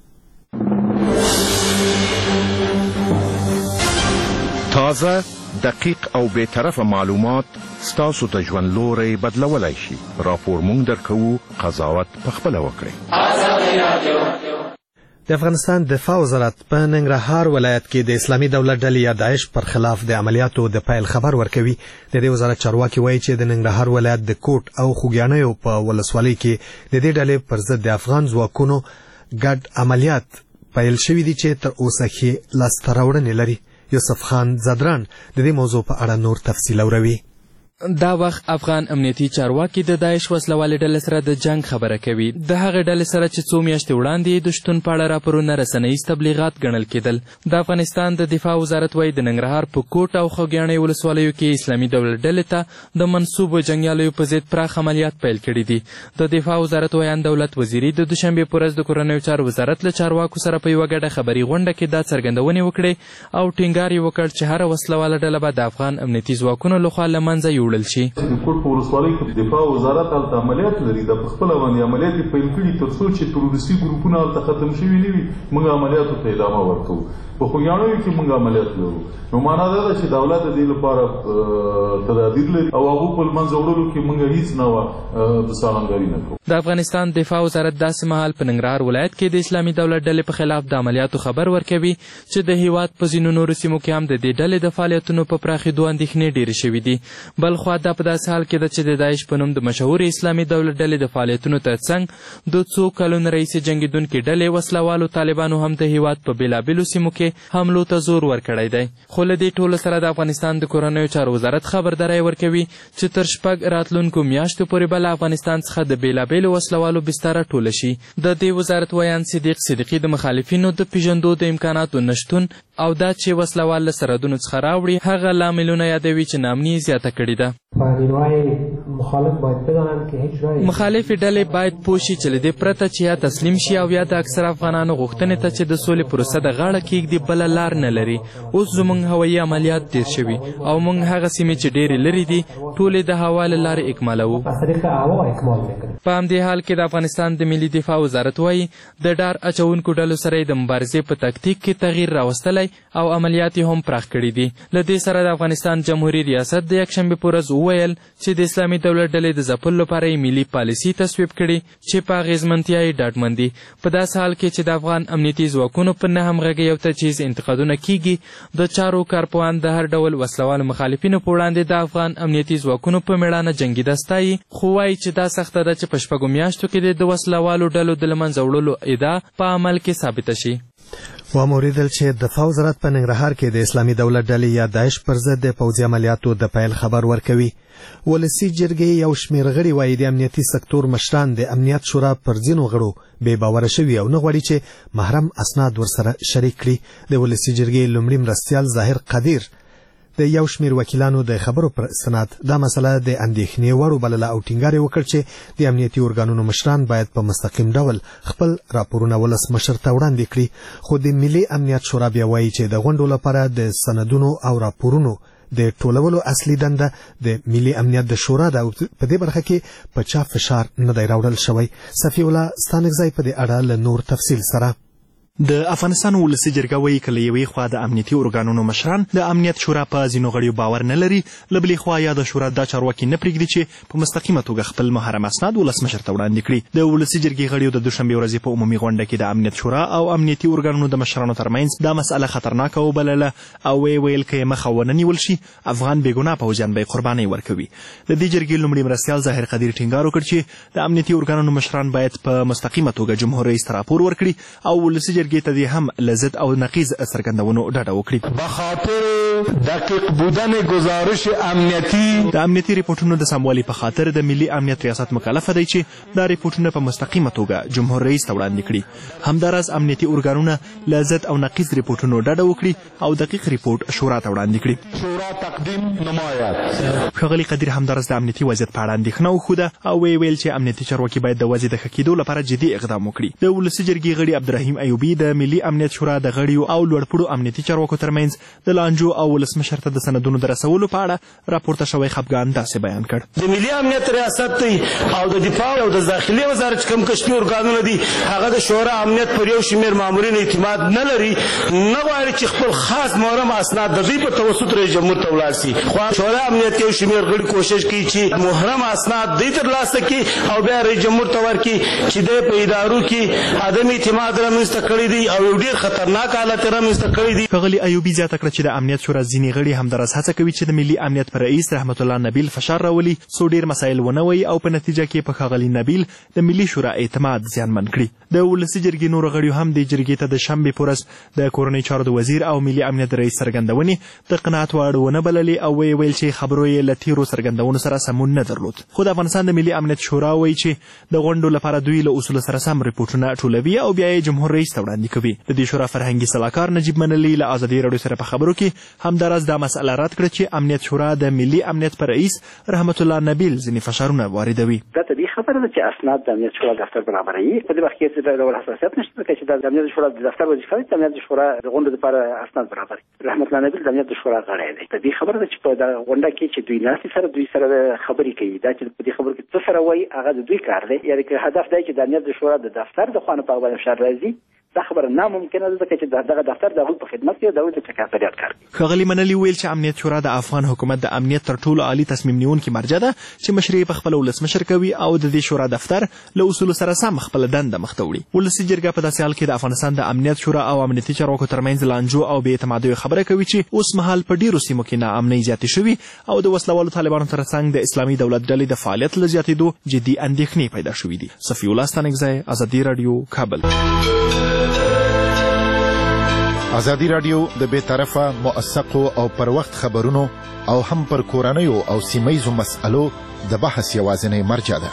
I: تازه، دقیق او بی‌طرفه معلومات ستاسو ته ژوند لوری بدلولی شي. راپور مونږ درکوو، قضاوت پخپله وکړئ.
A: د افغانستان دفاع وزارت په ننګرهار ولایت کې د اسلامي دولت ډلې یا داعش پر خلاف د عملیاتو د پیل خبر ورکوي. د دې وزارت چارواکي وایي چې د ننګرهار ولایت د کوټ او خوږیاڼیو په ولسوالۍ کې د دې ډلې پر ضد د افغان ځواکونو ګډ عملیات پیل شوي دي چې تر اوسه ښې لاسته راوړنې لري. یوسف خان زدران د دې موضوع په اړه نور تفصیل اوروي.
J: دا وخت افغان امنیتي چارواکي د داعش وسلوالې ډلې سره د جنگ خبره کوي. د هغې ډلې سره چې څو میاشتې وړاندې د شتون په اړه راپورونه رسنیز تبلیغات ګڼل کېدل. د افغانستان د دفاع وزارت وایي د ننګرهار په کوټ او خوږیاڼي ولسوالیو کې اسلامي دولت ډلې ته د منصوبو جنګیالیو په ضد پراخ عملیات پیل کړي دي. د دفاع وزارت ویان دولت وزیري د دوشنبې په ورځ د کورنیو چارو وزارت له چارواکو سره په یوه ګډه خبري غونډه کې دا څرګندونې وکړې او ټینګار یې وکړ چې هره وسلواله ډله به د افغان امنیتي ځواکونو لخوا له منځه یوړل شي.
C: کوټ په ولسوالۍ کې دفاع وزارت هلته عملیات لري. د خپله باندې عملیات یې پیل کړي تر څو چې تروریستي ګروپونه هلته ختم شوي نه وي. موږ عملیاتو ته ادامه ورکوو. په خوږیاڼیو کې موږ عملیات لرو. نو معنا دا ده چې دولت د دې لپاره تدابیر لري او هغو په له منځه وړلو کې موږ هیڅ ډول سالمګري نه کوو.
J: د افغانستان دفاع وزارت داسې مهال په ننګرهار ولایت کې د اسلامي دولت ډلې په خلاف د عملیاتو خبر ورکوي چې د هیواد په ځینو نورو سیمو کې هم د دې ډلې د فعالیتونو په پراخېدو اندېښنې ډېرې شوي دي. بل خوا دا په داسې حال کې ده چې د داعش په نوم د مشهورې اسلامي دولت ډلې د فعالیتونو تر څنګ د څو کلونو راهیسې جنګېدونکې ډلې وسلوالو طالبانو هم د هیواد په بېلابېلو سیمو کې حملو ته زور ورکړی دی. خو له دې ټولو سره د افغانستان د کورنیو چارو وزارت خبرداری ورکوي چې تر شپږ راتلونکو میاشتو پورې به له افغانستان څخه د بېلابېلو وسلوالو بستره ټوله شي. د دې وزارت ویان صدیق صدیقي د مخالفینو د پیژندو د امکاناتو نشتون او دا چې وسلوال له سرحدونو څخه راوړي هغه لاملونه یادوي چې ناامني زیاته کړې ده. مخالفې ډلې باید پوه شي چې له دې پرته چې یا تسلیم شي او یا د اکثر افغانانو غوښتنې ته چې د سولې پروسه د غاړه کېږدي بله لار نه لري. اوس زموږ هوایي عملیات ډېر شوي او موږ هغه سیمې چې ډېرې لرې دي ټولې د هوا له لارې اکمالوو. په همدې حال کې د افغانستان د ملي دفاع وزارت وایي د ډار اچونکو ډلو سره یې د مبارزې په تکتیک کې تغییر راوستلی او عملیات یې هم پراخ کړي دي. له دې سره د افغانستان جمهوري ریاست د یکشنبې په ورځ وویل چې د اسلامي دولت ډلې د ځپلو لپاره یې ملي پالیسي تصویب کړي چې په اغېزمنتیا یې ډاډمن دي. په داسې حال کې چې د افغان امنیتي ځواکونو په نه همغږۍ او تجهیز انتقادونه کیږي د چارو کارپوهان د هر ډول وسلوالو مخالفینو په وړاندې د افغان امنیتي ځواکونو په مېړانه جنګېده ستایي، خو وایي چې دا سخته ده چې په شپږو میاشتو کې د وسلوالو ډلو د له منځه وړلو ادعا په عمل کې ثابته شي.
A: واوریدل چې دفاع وزارت په ننګرهار کې د اسلامي دولت ډلې یا داعش پر ضد د پوځي عملیاتو د پیل خبر ورکوي. ولسی جرګې یو شمېر غړي وایي د امنیتي سکتور مشران د امنیت شورا پر ځینو غړو بې باوره شوي او نه غواړي چې محرم اسناد ورسره شریک کړي. د ولسی جرګې لومړي مرستیال ظاهر قدیر د یو شمېر وکیلانو د خبرو پر استناد دا مسله د اندېښنې وړ وبلله او ټینګار یې وکړ چې د امنیتي ارګانونو مشران باید په مستقیم ډول خپل راپورونه ولسمشر ته وړاندې کړي. خو د ملي امنیت شورا بیا وایي چې د غونډو لپاره د سندونو او راپورونو د ټولولو اصلي دنده د ملي امنیت د شورا ده او په دې برخه کې په چا فشار نه دی راوړل شوی. صفي الله ستانکزی په دې اړه له نور تفصیل سره.
K: د افغانستان ولسي جرګه وایي که له یوې خوا د امنیتي ارګانونو مشران د امنیت شورا په ځینو غړیو باور نه لري، له بلې خوا یا د شورا دا چارواکي نه پرېږدي چې په مستقیمه توګه خپل محرم اسناد ولسمشر ته وړاندې کړي. د ولسي جرګې غړیو د دوشنبې ورځې په عمومي غونډه کې د امنیت شورا او امنیتي ارګانونو د مشرانو ترمنځ دا مسأله خطرناکه وبلله او ویې ویل که یې مخه ونه نیول شي افغان بېګناه پوځیان به یې قربانۍ ورکوي. د دې جرګې لومړي مرستیال ظاهر قدیر ټینګار وکړ چې د امنیتي ارګانونو مشران باید په مستقیمه توګه جمهور رئیس ته راپور ورکړي او ولسي جرګې ته دې هم ضد او نقیض څرګندونو ډاډه وکړي.
E: بخاطر دقیق بودن گزارش امنیتی.
K: د امنیتي ریپورټونو د سموالي په خاطر د ملي امنیت ریاست مکلفه دی چې دا ریپورټونه په مستقیمه توګه جمهور رئیس ته وړاندې کړي. همداراز امنیتي ارګانونه له ضد او نقیض ریپورټونو ډډه وکړي او دقیق ریپورټ شورا ته وړاندې کړي.
E: شورا تقدیم نماید.
K: ښاغلي قدیر همداراز د امنیتي وضعیت په اړه اندېښنه وښوده او ویې ویل چې امنیتي چارواکي باید د وضع د ښه کېدو لپاره جدي اقدام وکړي. د ولسي جرګې غړي عبدالرحیم ایوبي د ملي امنیت شورا د غړیو او لوړپوړو امنیتي چارواکو ترمنځ د لانجو او ولسمشر ته د سندونو د رسولو په اړه راپورته شوی خفګان داسې بیان کړ.
E: د ملي امنیت ریاست دی او د دفاع او د داخلي وزارت کوم کشفي ارګانونه دي هغه د شورا امنیت پر یو شمېر مامورین اعتماد نه لري، نه غواړي چې خپل خاص مهرم اسناد د دوی په توسط رئیس جمهور ته ولاړ شي. خو شورا امنیت یو شمېر غړي کوشش کوي چې مهرم اسناد دوی ترلاسه کړي او بیا رئیس جمهور ته ورکړي چې دوی په ادارو کې عدم اعتماد رامنځته کړی دی او یو ډېر خطرناک حالت رامنځته کړی دی.
K: ښاغلي ایوبي زیاته کړه چې د امنیت شورا ځینې غړي همداراز هڅه کوي چې د ملي امنیت پر رئیس رحمت الله نبیل فشار راولي څو ډېر مسایل ونه وایي او په نتیجه کې په ښاغلي نبیل د ملي شورا اعتماد زیانمن کړي. د ولسي جرګې نورو غړیو هم دې جرګې ته د شنبې په ورځ د کورنۍ چارو د وزیر او ملي امنیت رئیس څرګندونې د قناعت وړ ونه بللې او ویې ویل چې خبرو یې له تېرو څرګندونو سره سمون نه درلود. خو د افغانستان د ملي امنیت شورا وایي چې د غونډو لپاره دوی له اصولو سره سم ریپورټونه ټولوي او بیا یې جمهور رئیس ته وړاندې کوي. د دې شورا فرهنګي سلاکار نجیب منلي له ازادي راډیو سره په خبرو کې همداراز دا مسئله رد کړه چې امنیت شورا د ملي امنیت پر رئیس رحمت الله نبیل ځینې فشارونه واردوي.
L: دا طبیعي خبره ده چې اسناد د امنیت شورا دفتر برابروي. په دې وخت کې څه ډول حساسیت نشته چې د امنیت شورا د دفتر وظیفه ده چې امنیت شورا د غونډو لپاره اسناد برابروي. رحمت الله نبیل د امنیت شورا غړی دی. طبیعي خبره ده چې په دا غونډه کې چې دوی ناستې سره دوی سره خبرې کوي. دا چې په دې خبرو کې څه سره وایي هغه د دوی کار دی. یعنې که هدف دی چې د امنیت شورا د دفتر د خوا نه په هغه باندې فشار راځي، دا خبره ناممکنه ده ځکه چې دغه دفتر د هغوی په خدمت کې د هغوی د چکاپریات کار کوي.
K: ښاغلي منلي ویل چې امنیت شورا د افغان حکومت د امنیت تر ټولو عالي تصمیم نیونکي مرجع ده چې مشري یې پخپله ولسمشر کوي او د دې شورا دفتر له اصولو سره سم خپله دنده مخته وړي. ولسي جرګه په داسې حال کې د افغانستان د امنیت شورا او امنیتي چارواکو ترمنځ لانجو او بې اعتمادیو خبره کوي چې اوس مهال په ډېرو سیمو کې ناامنۍ زیاتې شوي او د وسلوالو طالبانو ترڅنګ د اسلامي دولت ډلې د فعالیت له زیاتېدو جدي اندېښنې پیدا شوي دي. صفي الله ستانکزی، ازادي راډیو، کابل.
I: ازادي راډیو د بې طرفه موثقو او پر وخت خبرونو او هم پر کورنیو او سیمهیزو مسألو د بحث یوازینۍ مرجع ده.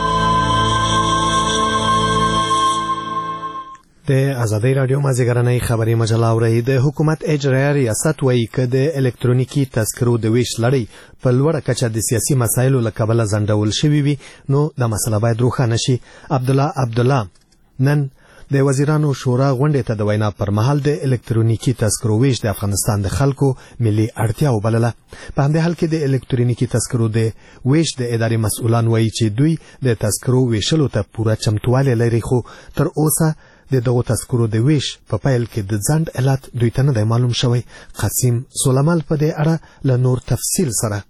A: د ازادي راډیو مازیګرنۍ خبري مجله اورئ. د حکومت اجرایه ریاست وایي که د الکترونیکي تذکرو د ویش لړۍ په لوړه کچه د سیاسي مسایلو له کبله ځنډول شوې وي نو دا مسله باید روښانه شي. عبدالله عبدالله نن د وزیرانو شورا غونډې ته د وینا پر مهال د الکترونیکي تذکرو ویش د افغانستان د خلکو ملي اړتیا وبلله. په همدې حال کې د الکترونیکي تذکرو د ویش د ادارې مسؤلان وایي چې دوی د تذکرو ویشلو ته پوره چمتوالی لري، خو تر اوسه د دغو تذکرو د ویش په پیل کې د ځنډ علت دوی ته نه دی معلوم شوی. قاسم سلیمال په دې اړه له نور تفصیل سره.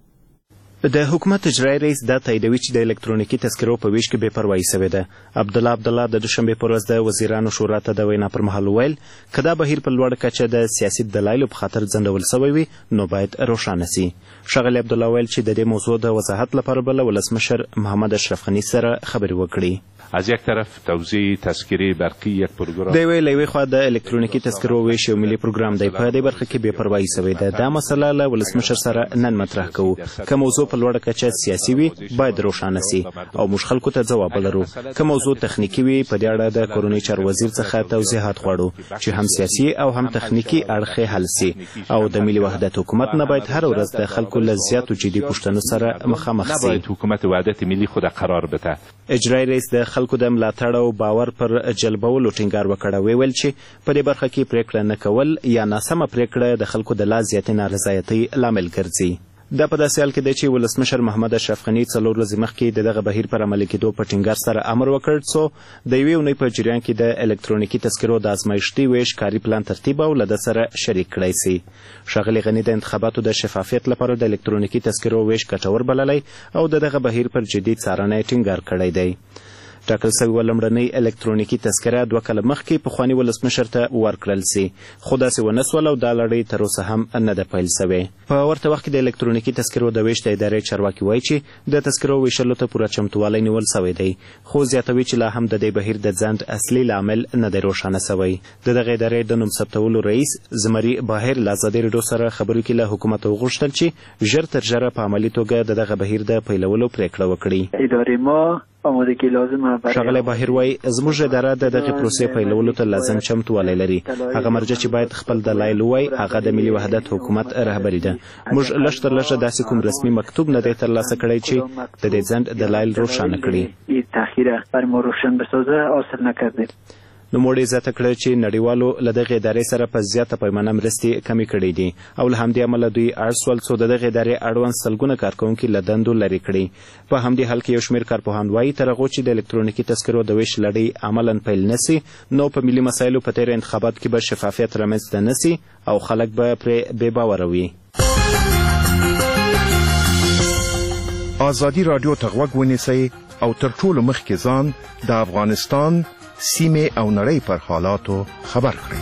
M: د حکومت اجرایي رئیس دا تاییدوي چې د الکترونیکي تذکرو په ویش کې بې پروایي شوې ده. عبدالله عبدالله د دوشنبې په ورځ د وزیرانو شورا ته د وینا پر مهال وویل که دا بهیر په لوړه کچه د سیاسي دلایلو په خاطر ځنډول شوی وي نو باید روښانه سي. ښاغلي عبدالله ویل چې د دې موضوع د وضاحت لپاره به له ولسمشر محمد اشرف غني سره خبرې وکړي.
G: از یک طرف توزیع تذکره برقی یک پروګرام
M: دی ویل یوې خوا د الکترونیکي تذکرو ویش یو ملي پروګرام دی. په دې برخه کې بې پروایي شوې ده. دا مسله له ولسمشر سره نن مطرح کوو. که موضوع په لوړه کچه سیاسي وي باید روښانه سي او موږ خلکو ته ځواب ولرو. که موضوع تخنیکي وي په دې اړه د کورنۍ چارو وزیر څخه توضیحات غواړو چې هم سیاسي او هم تخنیکي اړخ یې حل سي او د ملي وحدت حکومت نه باید هر ورځ د خلکو له زیاتو جدي پوښتنو سره مخامخ سي.
G: باید حکومت وحدت ملي خود قرار بده.
M: اجرایي رئیس د خلکو د ملاتړ او باور پر جلبولو ټینګار وکړ. ویل چې په دې برخه کې پریکړه نه کول یا ناسمه پریکړه د خلکو د لا زیاتې نارضایتۍ لامل ګرځي. دا په داسې حال کې دی چې ولسمشر محمد اشرف غني څلور ورځې مخکې د دغه بهیر پر عملي کېدو په ټینګار سره امر وکړ څو د یوې اونۍ په جریان کې د الکترونیکي تذکرو د ازمایښتي ویش کاري پلان ترتیب او له ده سره شریک کړی سي. ښاغلي غني د انتخاباتو د شفافیت لپاره د الکترونیکي تذکرو ویش ګټور بللی او د دغه بهیر پر جدي څارنه یې ټینګار کړی دی. ټاکل سوې لومړنۍ الکترونیکي تذکره دوه کاله مخکې پخواني ولسمشر ته ورکړل سي، خو داسې ونه سول او دا لړۍ تر اوسه هم نه ده پیل سوې. په ورته وخت کې د الکترونیکي تذکرو د ویش د ادارې چارواکي وایي چې د تذکرو ویشلو ته پوره چمتووالی نیول سوی دی، خو زیاتوي چې لا هم د دې بهیر د ځنډ اصلي لامل نه دی روښانه سوی. د دغې ادارې د نوم ثبتولو رئیس زمري باهر له ازادي راډیو سره خبرو کې له حکومت وغوښتل چې ژر تر ژره په عملي توګه د دغه بهیر د پیلولو پریکړه وکړي.
N: ادارې ما آمادگی لازمه برای
M: ښاغلی باهر وایي زموږ اداره د دغې پروسې پیلولو ته لازم چمتووالی لري. هغه مرجع چې باید خپل دلایل ووایي هغه د ملي وحدت حکومت رهبري ده. موږ لږ تر لږه داسې کوم رسمي مکتوب نه دی ترلاسه کړی چې د دې ځنډ دلایل روښانه کړي.
N: تاخیر بر ما روشن بسازه حاصل نکرده.
M: نوموړي زیاته کړه چې نړیوالو له دغې ادارې سره په زیاته پیمانه مرستې کمې کړې دي او له همدې امله دوی اړ سول څو د دغې ادارې اړوند سلګونه کارکوونکي له دندو لرې کړي. په همدې حال کې یو شمېر کارپوهان وایي تر هغو چې د الکترونیکي تذکرو د ویش لړۍ عملا پیل نه سي نو په ملي مسایلو په تېره انتخاباتو کې به شفافیت رامنځته نه سي او خلک به پرې بې باوره وي.
I: ازادي راډیو ته غوږ ونیسئ او تر ټولو مخکې ځان د افغانستان سیمې او نړۍ پر حالاتو خبر کړئ.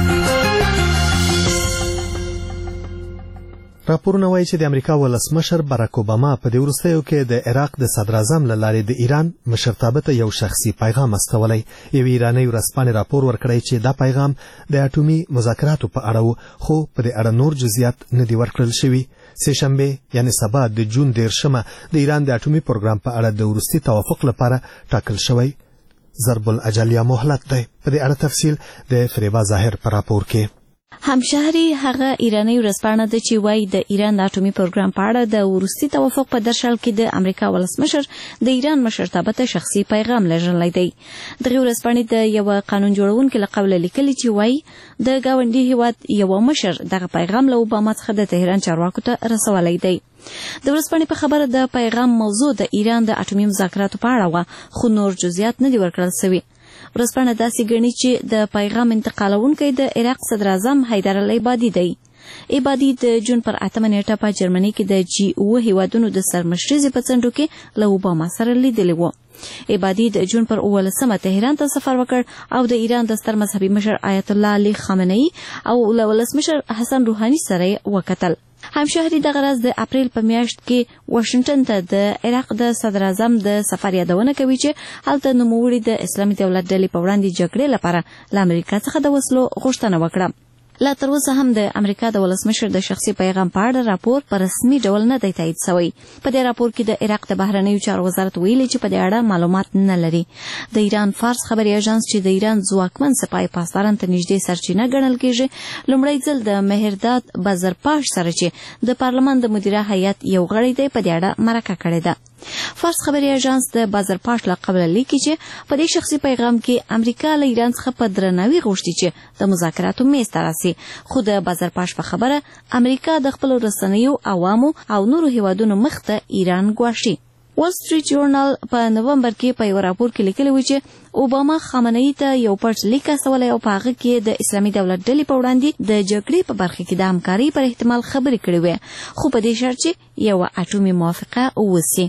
A: راپورونه وایي چې د امریکا ولسمشر باراک اوباما په دې وروستیو کې د عراق د صدراعظم له لارې د ایران مشرتابه ته یو شخصي پیغام استولی. یو ایرانی ورځپاڼې راپور ورکړی چې دا پیغام د اټومي مذاکراتو په اړه و، خو په دې اړه نور جزئیات نه دي ورکړل شوي. سهشنبه یعنی سبا د جون دیرشمه د ایران د اټومي پروګرام په اړه د وروستي توافق لپاره ټاکل شوی ضرب الاجل یا مهلت دی. په دې اړه تفصیل د فریبا ظاهر په راپور کې.
O: همشهري هغه ایرانی ورځپاڼه ده چې وایي د ایران د اټومي پروګرام په اړه د وروستي توافق په درشل کې د امریکا ولسمشر د ایران مشرتابه ته شخصي پیغام لېږلی دی. دغه ورځپاڼې د یو قانون جوړونکي له قوله لیکلي چې وایي د ګاونډي هیواد یو مشر دغه پیغام له اوباما څخه د تهران چارواکو ته رسولی دی. د ورځپاڼې په خبره د پیغام موضوع د ایران د اټومي مذاکراتو په اړه وه، خو نور جزئیات نه دي ورکړل سوي. ورځپاڼه داسې ګڼي چې د پیغام انتقالونکی د عراق صدراعظم حیدر العبادي دی. عبادي د جون پر اتمه نیټه په جرمني کې د جی اوه هیوادونو د سرمشرزې په څنډو کې له اوباما سره لیدلی و. عبادي د جون پر اوولسمه تهران ته سفر وکړ او د ایران د ستر مذهبي مشر آیت الله علي خامنه‌ای او له ولسمشر حسن روحاني سره وکتل. همشهري دغه ورځ د اپریل په میاشت کې واشنگټن ته د عراق د صدراعظم د سفر یادونه کوي چې هلته نوموړي د اسلامي دولت ډلې په وړاندې جګړې لپاره له امریکا څخه د وسلو غوښتنه وکړه. لا تر اوسه هم د امریکا د ولسمشر د شخصي پیغام په اړه راپور په رسمي ډول نه دی تایید شوی. په دې راپور کې د عراق د بهرنیو چارو وزارت ویلي چې په دې اړه معلومات نه لري. د ایران فارس خبري اژانس چې د ایران ځواکمن سپاه پاسداران ته نږدې سرچینه ګڼل کېږي، لومړی ځل د مهرداد بازرپاش سره چې د پارلمان د مدیره هیئت یو غړی دی په دې اړه مرکه کړې ده. فارس خبري اژانس د بازرپاش له قبله لیکي چې په دې شخصي پیغام کې امریکا له ایران څخه په درناوي غوښتي چې د مذاکراتو میز ته راسي، خو د بازرپاش په خبره امریکا د خپلو رسنیو عوامو او نورو هیوادونو مخ ته ایران ګواښي. وال سټریټ جورنال په نومبر کې په یو راپور کې لیکلی و چې اوباما خامنه‌ای ته یو پټ لیک استولی او په هغه کې د اسلامي دولت ډلې په وړاندې د جګړې په برخه کې د همکارۍ پر احتمال خبرې کړې وې، خو په دې شرط چې یوه اټومي موافقه وسي.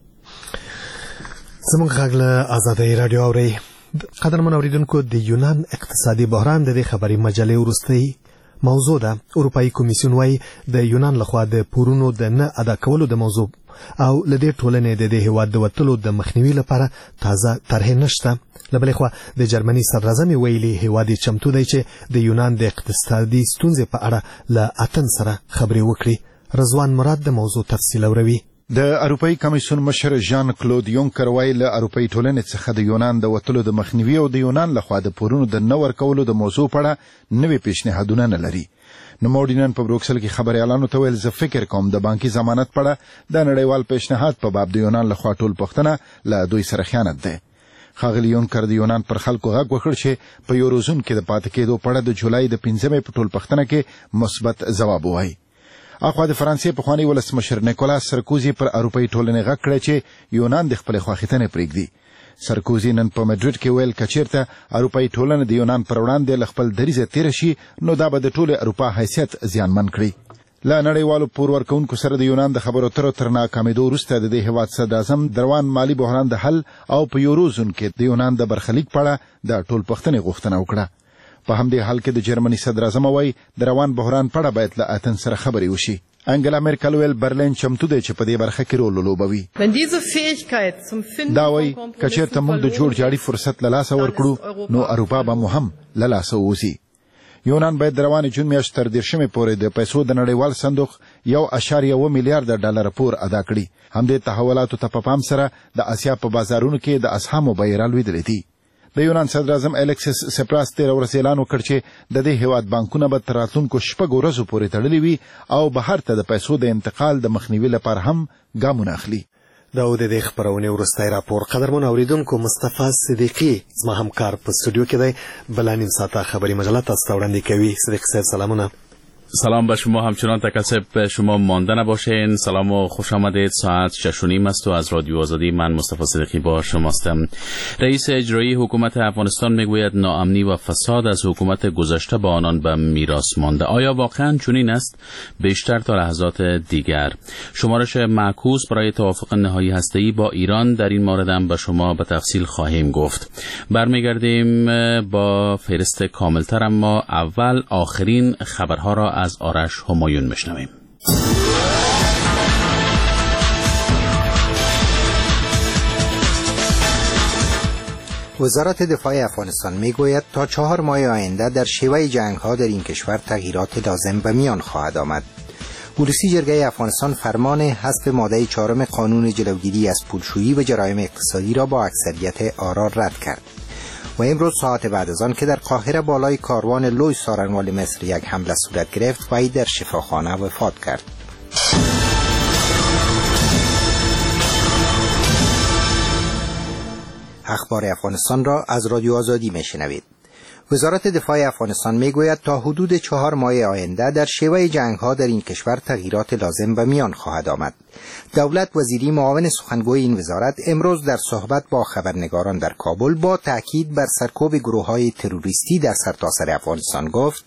A: زموږ غږ له ازادۍ راډیو اورئ. قدرمن اوریدونکو، د یونان اقتصادي بحران د دې خبري مجلې وروستۍ موضوع ده. اروپایي کمیسیون وایي د یونان لخوا د پورونو د نه ادا کولو د موضوع او له دې ټولنې د دې هیواد د وتلو د مخنیوي لپاره تازه طرحې نشته. له بلې خوا د جرمني صدراعظم ویلي هیواد یې چمتو دی چې د یونان د اقتصادي ستونزې په اړه له اتن سره خبرې وکړي. رضوان مراد د موضوع تفصیل اوروي.
P: د اروپایي کمیسیون مشر ژان کلود یونکر وایي له اروپایي ټولنې څخه د یونان د وتلو د مخنیوي او د یونان لخوا د پورونو د نه ورکولو د موضوع په اړه نوې پیشنهادونه نه لري. نوموړي نن په بروکسل کې خبريالانو ته ویل زه فکر کوم د بانکي ضمانت په اړه د نړیوال پیشنهاد په باب د یونان لخوا ټول پوښتنه له دوی سره خیانت ده. ښاغلي یونکر د یونان پر خلکو غږ وکړ چې په یوروزون کې د پاتې کېدو په اړه د جولای د پنځمې په ټول پوښتنه کې مثبت ځواب ووایي. اخوا د فرانسې پخوانی ولسمشر نیکولاس سرکوزي پر اروپایي ټولنې غږ کړی چې یونان د خپلې خواخیتنې پرېږدي. سرکوزي نن په مدرید کې ویل که چیرته اروپایي ټولنه د یونان پر وړاندې له خپل دریځه تېره شي نو دا به د ټولې اروپا حیثیت زیانمن کړي. له نړیوالو پور ورکوونکو سره د یونان د خبرو اترو تر ناکامېدو وروسته د دې هېواد صدر اعظم د روان مالي بحران د حل او په یورو زون کې د یونان د برخلیک په اړه د ټولپوښتنې غوښتنه وکړه. په همدې حال کې د جرمني صدر اعظم وایي د روان بحران په اړه باید له اتن سره خبرې وشي. انګلا میرکل ویل برلین چمتو دی چې په دې برخه کې رول ولوبوي. دا وایي که چېرته موږ د جوړ جاړي فرصت له لاسه ورکړو نو اروپا به مو هم له لاسه ووځي. یونان باید د روانې جون میاشتې تر دېرشمې پورې د پیسو د نړیوال صندوق یو اشاریه اوه میلیارده ډالر پور ادا کړي. همدې تحولاتو ته په پام سره د اسیا په بازارونو کې د اسهامو بیې رالوېدلې دي. د یونان صدر اعظم الکسیس سپراس تېره ورځ اعلان وکړ چې د دې هېواد بانکونه به تر راتلونکو شپږو ورځو پورې تړلي وي او بهر ته د پیسو د انتقال د مخنیوي لپاره هم ګامونه اخلي.
A: دا و د دې خپرونې وروستی راپور. قدرمنو اوریدونکو، مصطفی صدیقي زما همکار په استودیو کې دی. بله نیم ساعته خبری مجله تاسو ته وړاندې کوي. صدیق صاحب سلامونه.
Q: سلام به شما، همچنان تکسب به شما مانده نباشین. سلام و خوش آمدید. ساعت شش و نیم است و از رادیو آزادی من مصطفی صدیقی با شماستم. رئیس اجرایی حکومت افغانستان میگوید ناامنی و فساد از حکومت گذشته با آنان به میراث مانده. آیا واقعا چنین است؟ بیشتر تا لحظات دیگر. شمارش معکوس برای توافق نهایی هسته‌ای با ایران در این مورد هم به شما به تفصیل خواهیم گفت. برمیگردیم با فهرست کاملتر، اما اول آخرین خبرها را از آرش همایون میشنویم.
R: وزارت دفاع افغانستان میگوید تا چهار ماه آینده در شیوه جنگ‌ها در این کشور تغییرات لازم به میان خواهد آمد. پلیسی جرگه افغانستان فرمان حذف ماده چهارم قانون جلوگیری از پولشویی و جرایم اقتصادی را با اکثریت آرا رد کرد. و امروز ساعت بعد از آن که در قاهره بالای کاروان لوی سارنوال مصر یک حمله صورت گرفت، وی در شفاخانه وفات کرد. اخبار افغانستان را از رادیو آزادی میشنوید. وزارت دفاع افغانستان میگوید تا حدود چهار ماه آینده در شیوه جنگ‌ها در این کشور تغییرات لازم به میان خواهد آمد. دولت وزیری معاون سخنگوی این وزارت امروز در صحبت با خبرنگاران در کابل با تاکید بر سرکوب گروه‌های تروریستی در سرتاسر افغانستان گفت: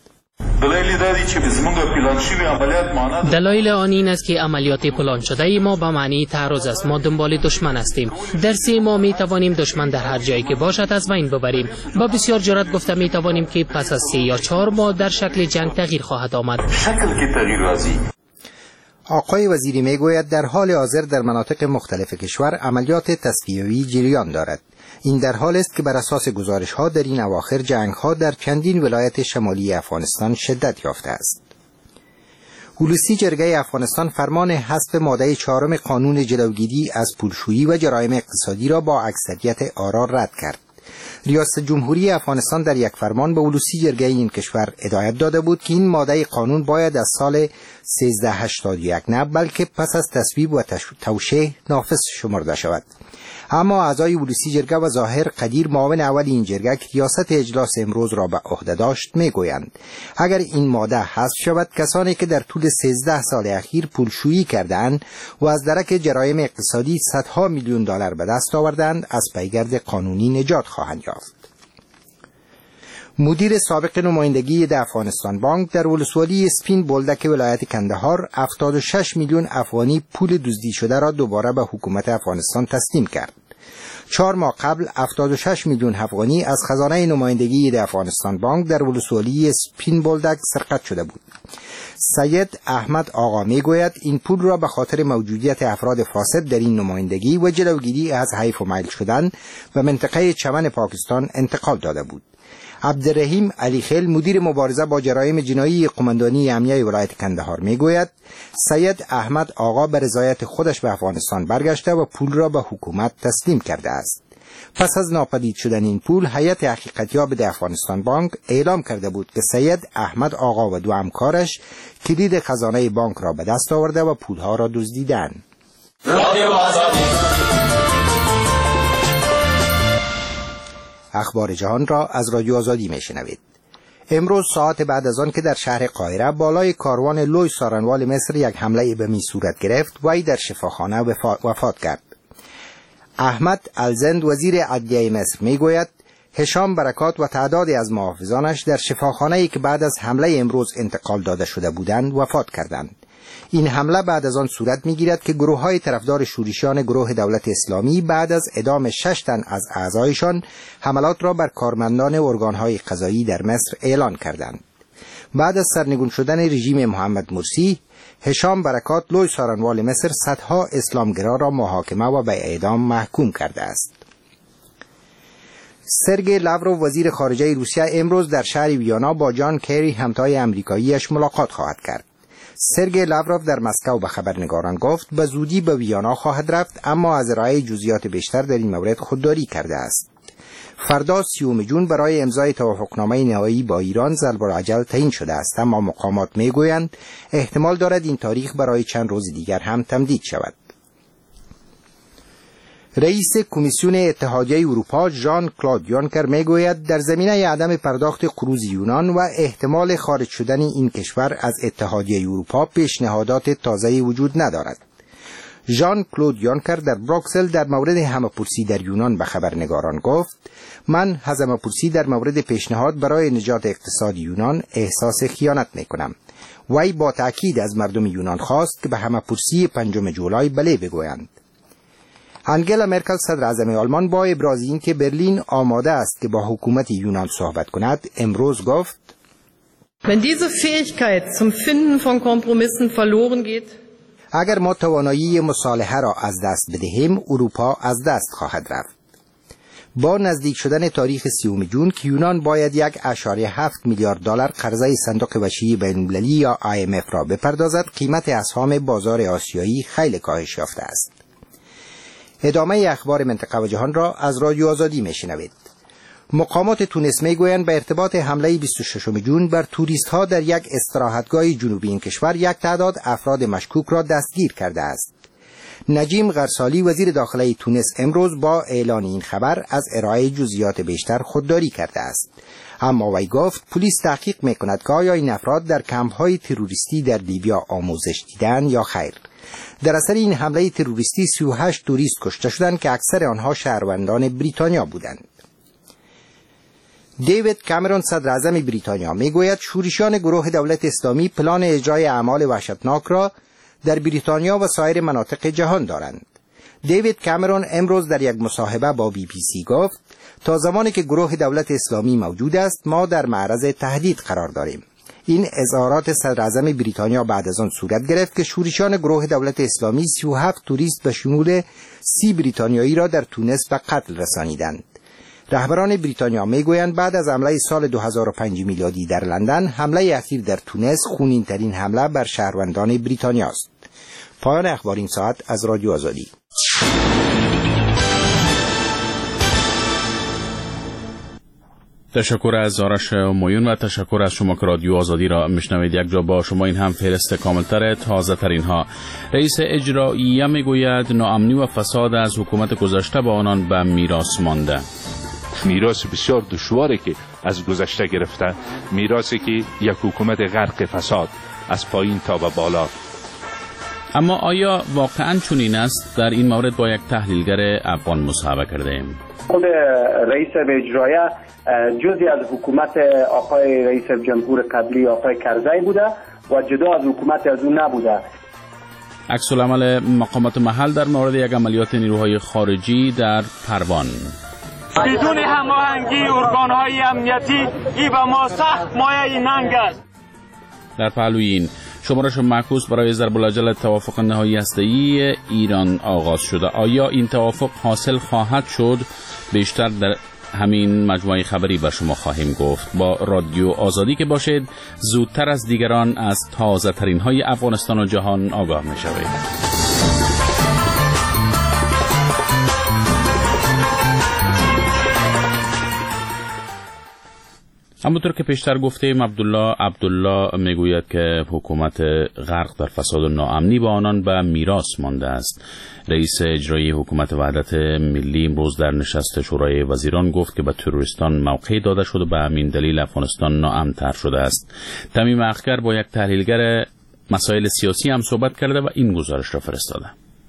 S: دلایل آن این است که عملیات پلان شده ما به معنی تعرض است. ما دنبال دشمن هستیم. در سه ماه می توانیم دشمن در هر جایی که باشد از بین ببریم. با بسیار جرأت گفته می توانیم که پس از سه یا چهار ماه در شکل جنگ تغییر خواهد آمد.
R: شکل که تغییر راځي. آقای وزیری میگوید در حال حاضر در مناطق مختلف کشور عملیات تصفیه‌ای جریان دارد. این در حال است که بر اساس گزارش‌ها در این اواخر جنگ‌ها در چندین ولایت شمالی افغانستان شدت یافته است. پلیسی جرگه افغانستان فرمان حذف ماده چهارم قانون جلوگیری از پولشویی و جرایم اقتصادی را با اکثریت آرا رد کرد. ریاست جمهوری افغانستان در یک فرمان به پلیسی جرگه این کشور هدایت داده بود که این ماده قانون باید از سال سیزده هشتاد و یک نه بلکه پس از تصویب و توشیح نافذ شمرده شود. اما اعضای پلیسی جرگه و ظاهر قدیر معاون اول این جرگه که ریاست اجلاس امروز را به عهده داشت میگویند اگر این ماده حذف شود، کسانی که در طول سیزده سال اخیر پولشویی کردند و از درک جرایم اقتصادی صدها میلیون دلار به دست آوردند از پیگرد قانونی نجات خواهند یافت. مدیر سابق نمایندگی د افغانستان بانک در ولسوالی سپین بولدک ولایت کندهار هفتاد و شش میلیون افغانی پول دزدی شده را دوباره به حکومت افغانستان تسلیم کرد. چهار ماه قبل هفتاد و شش میلیون افغانی از خزانه نمایندگی د افغانستان بانک در ولسوالی سپین بولدک سرقت شده بود. سید احمد آقا میگوید این پول را به خاطر موجودیت افراد فاسد در این نمایندگی و جلوگیری از حیف و میل شدن و منطقه چمن پاکستان انتقال داده بود. عبدالرحیم علی خیل مدیر مبارزه با جرایم جنایی قماندانی امنیه ولایت کندهار میگوید سید احمد آقا به رضایت خودش به افغانستان برگشته و پول را به حکومت تسلیم کرده است. پس از ناپدید شدن این پول، هیئت حقیقتیاب د افغانستان بانک اعلام کرده بود که سید احمد آقا و دو همکارش کلید خزانه بانک را به دست آورده و پولها را دزدیدند. اخبار جهان را از رادیو آزادی میشنوید. امروز ساعت بعد از آن که در شهر قاهره بالای کاروان لوی سارنوال مصر یک حمله بمی صورت گرفت، وی در شفاخانه وفات کرد. احمد الزند وزیر عدلیه مصر میگوید هشام برکات و تعدادی از محافظانش در شفاخانه‌ای که بعد از حمله امروز انتقال داده شده بودند وفات کردند. این حمله بعد از آن صورت می‌گیرد که گروه‌های طرفدار شورشیان گروه دولت اسلامی بعد از اعدام شش تن از اعضایشان حملات را بر کارمندان ارگان‌های قضایی در مصر اعلان کردند. بعد از سرنگون شدن رژیم محمد مرسی، هشام برکات لوی سارنوال مصر صدها اسلامگرا را محاکمه و به اعدام محکوم کرده است. سرگئی لاوروف وزیر خارجه روسیه امروز در شهر ویانا با جان کری همتای امریکاییش ملاقات خواهد کرد. سرگئی لاوروف در مسکو به خبرنگاران گفت به زودی به ویانا خواهد رفت، اما از ارائه جزئیات بیشتر در این مورد خودداری کرده است. فردا سیوم جون برای امضای توافقنامه نهایی با ایران ضرب العجل تعیین شده است، اما مقامات میگویند احتمال دارد این تاریخ برای چند روز دیگر هم تمدید شود. رئیس کمیسیون اتحادیه اروپا ژان کلود یونکر میگوید در زمینه عدم پرداخت قروض یونان و احتمال خارج شدن این کشور از اتحادیه اروپا پیشنهادات تازه‌ای وجود ندارد. ژان کلود یونکر در بروکسل در مورد همه‌پرسی در یونان به خبرنگاران گفت: من از همه‌پرسی در مورد پیشنهاد برای نجات اقتصاد یونان احساس خیانت میکنم. وی با تأکید از مردم یونان خواست که به همه‌پرسی پنجم جولای بله بگویند. انگلا مرکل صدر اعظم آلمان با ابراز این که برلین آماده است که با حکومت یونان صحبت کند امروز گفت:
T: Wenn diese Fähigkeit zum Finden von Kompromissen verloren geht,
R: اگر ما توانایی مصالحه را از دست بدهیم اروپا از دست خواهد رفت. با نزدیک شدن تاریخ سیوم جون که یونان باید یک اشاریه هفت میلیارد دلار قرضه صندوق وسیع بین‌المللی یا آی ام اف را بپردازد، قیمت اسهام بازار آسیایی خیلی کاهش یافته است. ادامه اخبار منطقه و جهان را از رادیو آزادی میشنوید. مقامات تونس میگویند به ارتباط حمله بیست و ششم جون بر توریست ها در یک استراحتگاه جنوبی این کشور یک تعداد افراد مشکوک را دستگیر کرده است. نجیم غرسالی وزیر داخله تونس امروز با اعلان این خبر از ارائه جزئیات بیشتر خودداری کرده است، اما وی گفت پلیس تحقیق میکند که آیا این افراد در کمپ های تروریستی در لیبیا آموزش دیدند یا خیر. در اثر این حمله تروریستی سی و هشت توریست کشته شدند که اکثر آنها شهروندان بریتانیا بودند. دیوید کامرون صدر اعظم بریتانیا میگوید شورشیان گروه دولت اسلامی پلان اجرای اعمال وحشتناک را در بریتانیا و سایر مناطق جهان دارند. دیوید کامرون امروز در یک مصاحبه با بی بی سی گفت: تا زمانی که گروه دولت اسلامی موجود است ما در معرض تهدید قرار داریم. این اظهارات صدر اعظم بریتانیا بعد از آن صورت گرفت که شورشیان گروه دولت اسلامی سی و هفت توریست به شمول سی بریتانیایی را در تونس به قتل رسانیدند. رهبران بریتانیا میگویند بعد از حمله سال دو هزار و پنج میلادی در لندن، حمله اخیر در تونس خونین ترین حمله بر شهروندان بریتانیا است. پایان اخبار این ساعت از رادیو آزادی.
Q: تشکر از آرش مویون و تشکر از شما که رادیو آزادی را میشنوید. یک جا با شما این هم فهرست کاملتر تازه ترین ها. رئیس اجراییه میگوید ناامنی و فساد از حکومت گذشته با آنان به میراث مانده.
G: میراث بسیار دشواری که از گذشته گرفته، میراثی که یک حکومت غرق فساد از پایین تا به بالا.
Q: اما آیا واقعا چنین است؟ در این مورد با یک تحلیلگر افغان مصاحبه کردیم.
L: خود رئیس اجراییه جزئی از حکومت آقای رئیس جمهور قبلی آقای کرزی بوده و جدا از حکومت از اون نبوده.
Q: عکس العمل مقامات محل در مورد یک عملیات نیروهای خارجی در پروان.
U: بدون هماهنگی ارگان‌های امنیتی ای به ما سخت مایه ننگ است.
Q: در پهلوی این شمارش معکوس برای ضرب العجل توافق نهایی هسته‌ای ایران آغاز شده. آیا این توافق حاصل خواهد شد؟ بیشتر در همین مجموعه خبری بر شما خواهیم گفت. با رادیو آزادی که باشید، زودتر از دیگران از تازه ترین های افغانستان و جهان آگاه می شوید. همونطور که پیشتر گفتیم، عبدالله عبدالله میگوید که حکومت غرق در فساد و ناامنی با آنان به میراث مانده است. رئیس اجرایی حکومت وحدت ملی امروز در نشست شورای وزیران گفت که به تروریستان موقع داده شده و به همین دلیل افغانستان ناامن‌تر شده است. تمیم اخگر با یک تحلیلگر مسائل سیاسی هم صحبت کرده و این گزارش را فرستاده.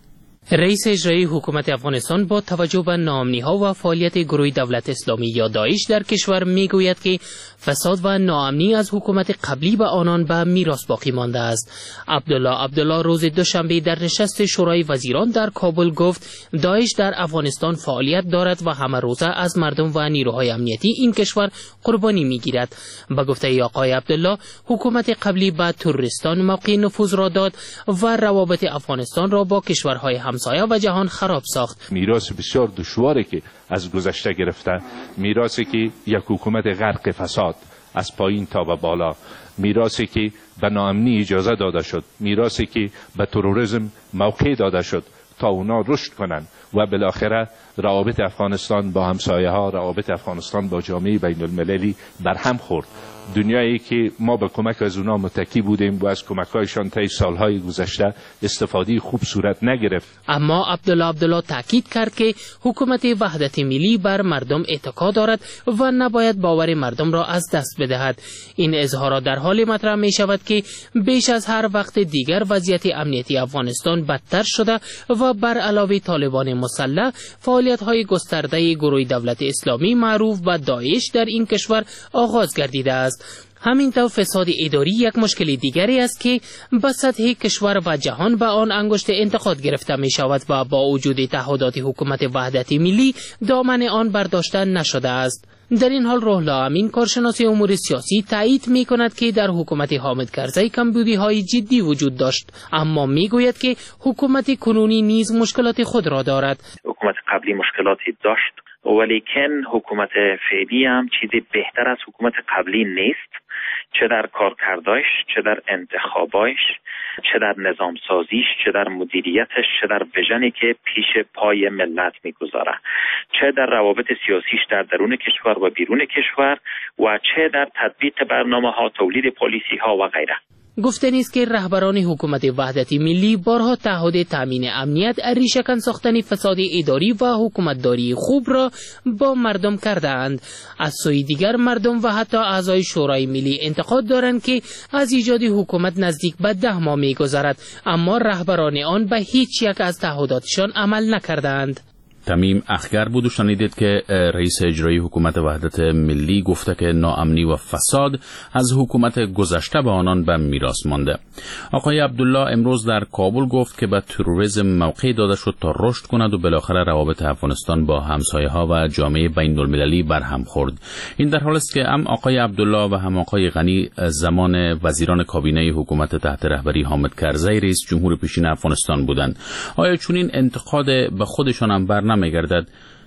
S: رئیس اجرایی حکومت افغانستان با توجه به ناامنی‌ها و فعالیت گروه دولت اسلامی یا داعش در کشور میگوید که فساد و ناامنی از حکومت قبلی به آنان به میراث باقی مانده است. عبدالله عبدالله روز دوشنبه در نشست شورای وزیران در کابل گفت داعش در افغانستان فعالیت دارد و همه روزه از مردم و نیروهای امنیتی این کشور قربانی میگیرد. به گفته آقای عبدالله حکومت قبلی به تروریستان موقع نفوذ را داد و روابط افغانستان را با کشورهای همسایه و جهان خراب ساخت.
G: میراث بسیار دشواری که از گذشته گرفته، میراثی که یک حکومت غرق فساد از پایین تا به بالا، میراثی که به ناامنی اجازه داده شد، میراثی که به تروریسم موقع داده شد تا اونا رشد کنند و بالاخره روابط افغانستان با همسایه ها، روابط افغانستان با جامعه بین المللی برهم خورد. دنیایی که ما به کمک از اونا متکی بودیم و از کمک‌هایشان طی سالهای گذشته استفاده خوب صورت نگرفت.
S: اما عبدالله عبدالله تاکید کرد که حکومت وحدت ملی بر مردم اتکا دارد و نباید باور مردم را از دست بدهد. این اظهارات در حال مطرح می شود که بیش از هر وقت دیگر وضعیت امنیتی افغانستان بدتر شده و بر علاوه طالبان مسلح فعالیت‌های گسترده گروه دولت اسلامی معروف به داعش در این کشور آغاز گردیده است. همینطور فساد اداری یک مشکل دیگری است که به سطح کشور و جهان به آن انگشت انتقاد گرفته می شود و با وجود تعهدات حکومت وحدت ملی دامن آن برداشته نشده است. در این حال روح‌الله امین کارشناس امور سیاسی تایید می کند که در حکومت حامد کرزی کمبودی های جدی وجود داشت، اما می گوید که حکومت کنونی نیز مشکلات خود را دارد.
H: حکومت قبلی مشکلاتی داشت ولیکن حکومت فعلی هم چیزی بهتر از حکومت قبلی نیست، چه در کارکردش، چه در انتخابش، چه در نظام سازیش، چه در مدیریتش، چه در ویژنی که پیش پای ملت میگذاره، چه در روابط سیاسیش در درون کشور و بیرون کشور و چه در تطبیق برنامه ها، تولید پالیسی ها و غیره.
S: گفتنی است که رهبران حکومت وحدت ملی بارها تعهد تامین امنیت، ریشه‌کن ساختن فساد اداری و حکومتداری خوب را با مردم کردند. از سوی دیگر مردم و حتی اعضای شورای ملی انتقاد دارند که از ایجاد حکومت نزدیک به ده ماه می‌گذرد، اما رهبران آن به هیچ یک از تعهداتشان عمل نکردند.
Q: تمیم اخگر بود و شنیدید که رئیس اجرایی حکومت وحدت ملی گفته که ناامنی و فساد از حکومت گذشته به آنان به میراث مانده. آقای عبدالله امروز در کابل گفت که به تروریسم موقع داده شد تا رشد کند و بالاخره روابط افغانستان با همسایه ها و جامعه بین المللی برهم خورد. این در حالی است که هم آقای عبدالله و هم آقای غنی زمان وزیران کابینه حکومت تحت رهبری حامد کرزی رئیس جمهور پیشین افغانستان بودند. آیا چون این انتقاد به خودشان هم بر نمیگردد؟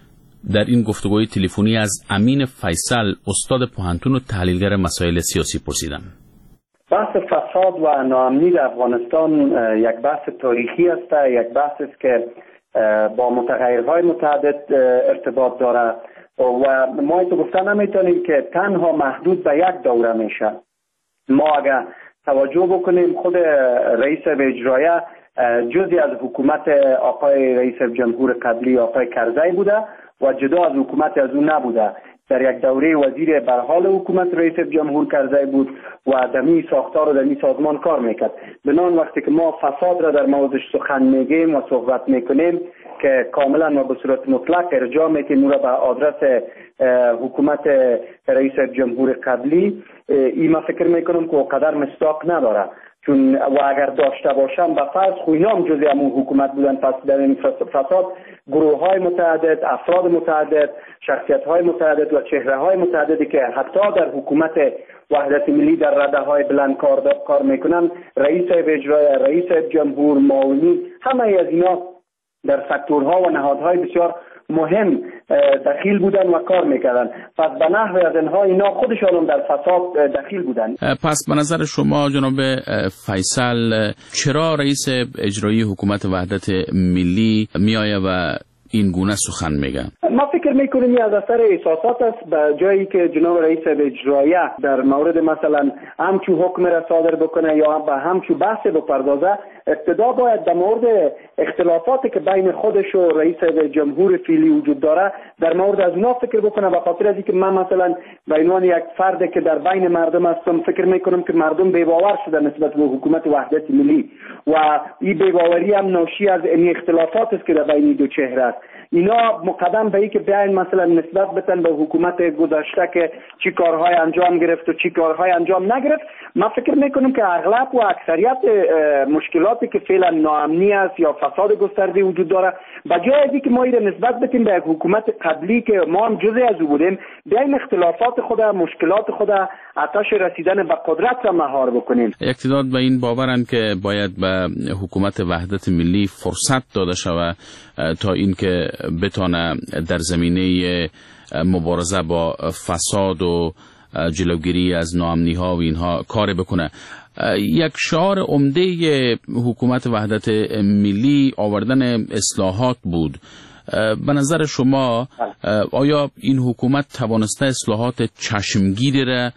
Q: در این گفتگوی تلفنی از امین فیصل استاد پوهنتون و تحلیلگر مسائل سیاسی پرسیدم.
B: بحث فساد و ناامنی در افغانستان یک بحث تاریخی است، یک بحث است که با متغیرهای متعدد ارتباط دارد و ما تو گفتن نمیتونیم که تنها محدود به یک دوره میشه. ما اگر توجه بکنیم خود رئیس اجرایی جزئی از حکومت آقای رئیس جمهور قبلی آقای کرزی بوده و جدا از حکومت از اون نبوده. در یک دوره وزیر برحال حکومت رئیس جمهور کرزی بود و دمی ساختار و دمی سازمان کار میکرد. بنان وقتی که ما فساد را در موردش سخن میگیم و صحبت میکنیم که کاملا و به صورت مطلق ارجاع میکنیم او را به آدرس حکومت رئیس جمهور قبلی، این ما فکر میکنم که قدر مصداق نداره، چون و اگر داشته باشم به فرض خوینا هم جزء همون حکومت بودن. پس در این فساد گروه های متعدد، افراد متعدد، شخصیت های متعدد و چهره های متعددی که حتی در حکومت وحدت ملی در رده های بلند کار, کار میکنن، رئیس اجرایی، رئیس جمهور، معاونین، همه از اینا در سکتورها و نهادهای بسیار مهم دخیل بودن و کار میکردن. پس به نحو از اینها اینا خودشان هم در فساد دخیل بودن.
Q: پس به نظر شما جناب فیصل چرا رئیس اجرایی حکومت وحدت ملی میآید و این گونه سخن میگه؟
B: ما فکر میکنیم از اثر احساسات است، به جایی که جناب رئیس اجرایه در مورد مثلا همچو حکم را صادر بکنه یا به همچو بحث بپردازه، ابتدا باید در مورد اختلافاتی که بین خودش و رئیس جمهور فعلی وجود داره در مورد از اونا فکر بکنه. به خاطر از اینکه من مثلا به عنوان یک فرد که در بین مردم هستم فکر میکنم که مردم بی‌باور شده نسبت به حکومت وحدت ملی و این بی‌باوری هم ناشی از این اختلافات است که در بین دو چهره است. اینا مقدم به این که بیاین مثلا نسبت بدن به حکومت گذشته که چی کارهای انجام گرفت و چی کارهای انجام نگرفت. من فکر میکنم که اغلب و اکثریت مشکلاتی که فعلا ناامنی است یا فساد گسترده وجود داره، بجای از اینکه ما این نسبت بدیم به یک حکومت قبلی که ما هم جزء از او بودیم، بیاین اختلافات خود، مشکلات خود، آتش رسیدن به قدرت را مهار بکنیم.
Q: اقتدار به این باورند که باید به حکومت وحدت ملی فرصت داده شود تا اینکه بتونه در زمینه مبارزه با فساد و جلوگیری از ناامنی ها و اینها کار بکنه. یک شعار عمده حکومت وحدت ملی آوردن اصلاحات بود. به نظر شما آیا این حکومت توانسته اصلاحات چشمگیری را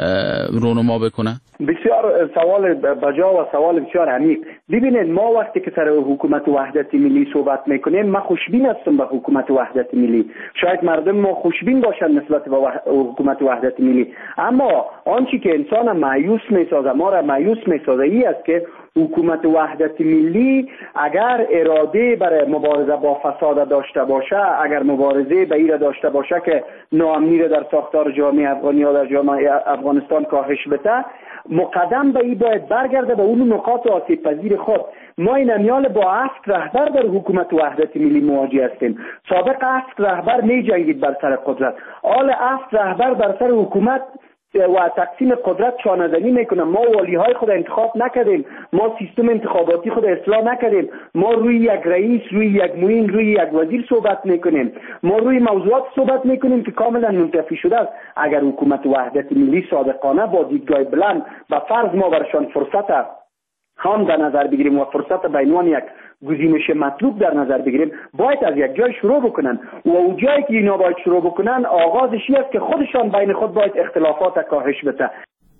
Q: رونما بکنه؟
B: بسیار سوال بجا و سوال بسیار عمیق. ببینید ما وقتی که سر حکومت وحدت ملی صحبت میکنیم، من خوشبین هستم به حکومت وحدت ملی. شاید مردم ما خوشبین باشند نسبت به حکومت وحدت ملی، اما آنچه که انسان مایوس میسازه، ما را مایوس میسازه ای است که حکومت وحدت ملی اگر اراده برای مبارزه با فساد داشته باشه، اگر مبارزه به این داشته باشه که ناامنی را در ساختار جامعه افغانی یا در جامعه افغانستان کاهش بده، مقدم به این باید برگرده به اون نقاط آسیب پذیر خود. ما این امیال با افت رهبر در حکومت وحدت ملی مواجه هستیم. سابق افت رهبر می جنگید بر سر قدرت، آل افت رهبر بر سر حکومت و تقسیم قدرت چانه‌زنی میکنه. ما والی های خود انتخاب نکردیم، ما سیستم انتخاباتی خود اصلاح نکردیم، ما روی یک رئیس، روی یک معین، روی یک وزیر صحبت میکنیم، ما روی موضوعات صحبت میکنیم که کاملا منتفی شده است. اگر حکومت وحدت ملی صادقانه با دیدگاه بلند و فرض ما برشان فرصت هم در نظر بگیریم و فرصت به عنوان یک گزینش مطلوب در نظر بگیریم، باید از یک جای شروع بکنن و اون جایی که اینا باید شروع بکنن آغازشی است که خودشان بین خود باید اختلافات کاهش بده.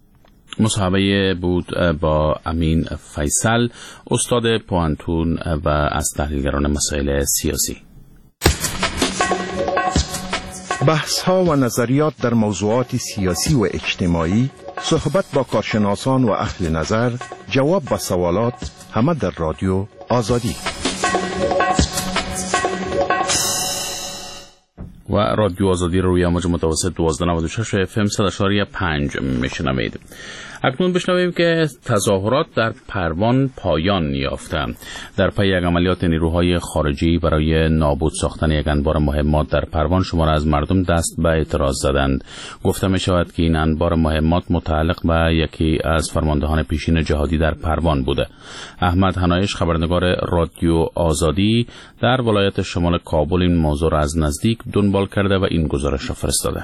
Q: مصاحبه بود با امین فیصل، استاد پوهنتون و از تحلیلگران مسائل سیاسی.
I: بحث ها و نظریات در موضوعات سیاسی و اجتماعی، صحبت با کارشناسان و اهل نظر، جواب به سوالات، همه در رادیو آزادی.
Q: و رادیو آزادی روی امواج متوسط دوازده نود و شش اف ام صد و شش ممیز پنج میشنوید. اکنون بشنویم که تظاهرات در پروان پایان یافته. در پی یک عملیات نیروهای خارجی برای نابود ساختن یک انبار مهمات در پروان، شمار از مردم دست به اعتراض زدند. گفته می شود که این انبار مهمات متعلق به یکی از فرماندهان پیشین جهادی در پروان بوده. احمد حنایش، خبرنگار رادیو آزادی در ولایت شمال کابل، این موضوع را از نزدیک دنبال کرده و این گزارش را فرستاده.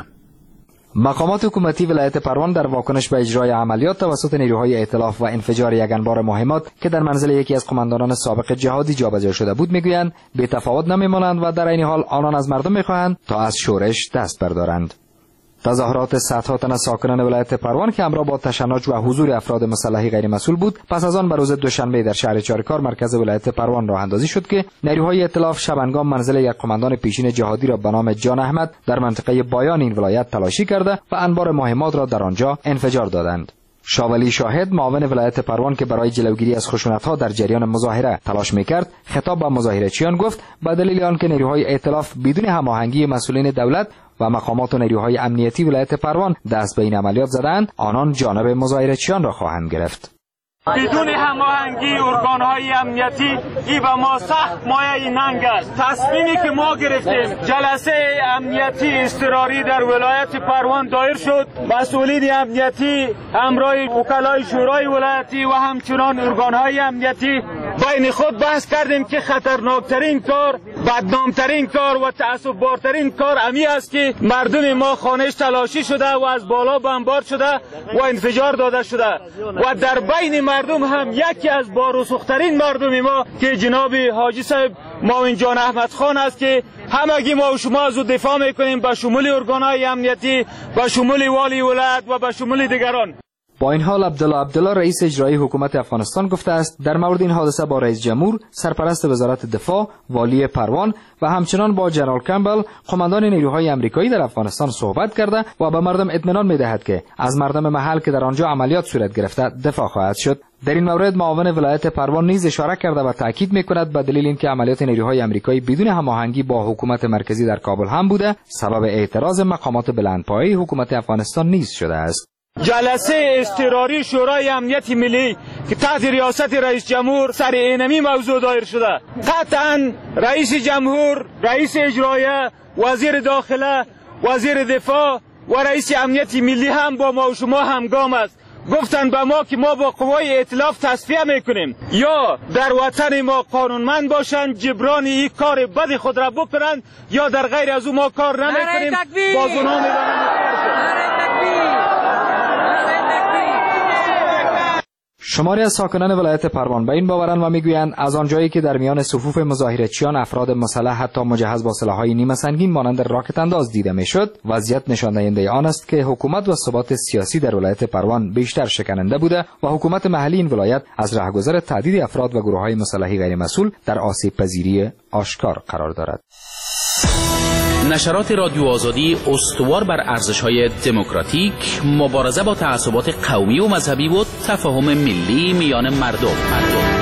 F: مقامات حکومتی ولایت پروان در واکنش به اجرای عملیات توسط نیروهای ائتلاف و انفجار یک انبار مهمات که در منزل یکی از قماندانان سابق جهادی جابجا شده بود میگویند بی تفاوت نمیمانند و در این حال آنان از مردم میخواهند تا از شورش دست بردارند. تظاهرات صدها تن ساکنان ولایت پروان که همراه با تشنج و حضور افراد مسلحی غیر مسئول بود، پس از آن به روز دوشنبه در شهر چارکار مرکز ولایت پروان راه اندازی شد که نیروهای ائتلاف شبانگام منزل یک قماندان پیشین جهادی را به نام جان احمد در منطقه بایان این ولایت تلاشی کرده و انبار مهمات را در آنجا انفجار دادند. شاولی شاهد، معاون ولایت پروان که برای جلوگیری از خشونت‌ها در جریان مظاهره تلاش می‌کرد، خطاب به مظاهره‌چیان گفت به دلیل آنکه نیروهای ائتلاف بدون هماهنگی مسئولین دولت و مقامات و نیروهای امنیتی ولایت پروان دست به این عملیات زدند، آنان جانب مظاهره‌چیان را خواهند گرفت.
U: بدون هماهنگی ارگان‌های امنیتی ای به ما سخت مایه ننگ است. تصمیمی که ما گرفتیم، جلسه امنیتی اضطراری در ولایت پروان دایر شد. مسئولین امنیتی همراه وکلای شورای ولایتی و همچنان ارگان‌های امنیتی بین خود بحث کردیم که خطرناکترین کار، بدنامترین کار و تعصب‌بارترین کار امی است که مردم ما خانه‌اش تلاشی شده و از بالا بمبار شده و انفجار داده شده و در بین مردم هم یکی از بارسوخترین مردم ما که جناب حاجی صاحب معاون جان احمد خان است که همگی ما و شما از او دفاع میکنیم، به شمول ارگانهای امنیتی، به شمول والی ولایت و به شمول دیگران.
F: با این حال عبدالله عبدالله رئیس اجرایی حکومت افغانستان گفته است در مورد این حادثه با رئیس جمهور، سرپرست وزارت دفاع، والی پروان و همچنان با جنرال کمبل قماندان نیروهای آمریکایی در افغانستان صحبت کرده و به مردم اطمینان می‌دهد که از مردم محل که در آنجا عملیات صورت گرفته دفاع خواهد شد. در این مورد معاون ولایت پروان نیز اشاره کرده و تاکید می‌کند به دلیل اینکه عملیات نیروهای آمریکایی بدون هماهنگی با حکومت مرکزی در کابل هم بوده، سبب اعتراض مقامات بلندپایه حکومت افغانستان نیز شده است.
U: جلسه اضطراری شورای امنیت ملی که تحت ریاست رئیس جمهور سر اینمی موضوع دایر شده، قطعا رئیس جمهور، رئیس اجرایه، وزیر داخله، وزیر دفاع و رئیس امنیت ملی هم با ما و شما همگام است. گفتن به ما که ما با قوای ائتلاف تصفیه میکنیم، یا در وطن ما قانونمند باشند، جبران این کار بد خود را بکنند، یا در غیر از او ما کار نمیکنیم. با گناه میبرند.
F: شماری از ساکنان ولایت پروان به این باورند و میگویند از آنجایی که در میان صفوف مظاهره‌چیان افراد مسلح حتی مجهز با سلاح‌های نیمه سنگین مانند راکت انداز دیده میشد، وضعیت نشان دهنده آن است که حکومت و ثبات سیاسی در ولایت پروان بیشتر شکننده بوده و حکومت محلی این ولایت از رهگذر تعدید افراد و گروه‌های مسلحی غیر مسئول در آسیب پذیری آشکار قرار دارد.
Q: نشرات رادیو آزادی استوار بر ارزش‌های دموکراتیک، مبارزه با تعصبات قومی و مذهبی و تفاهم ملی میان مردم. مردم.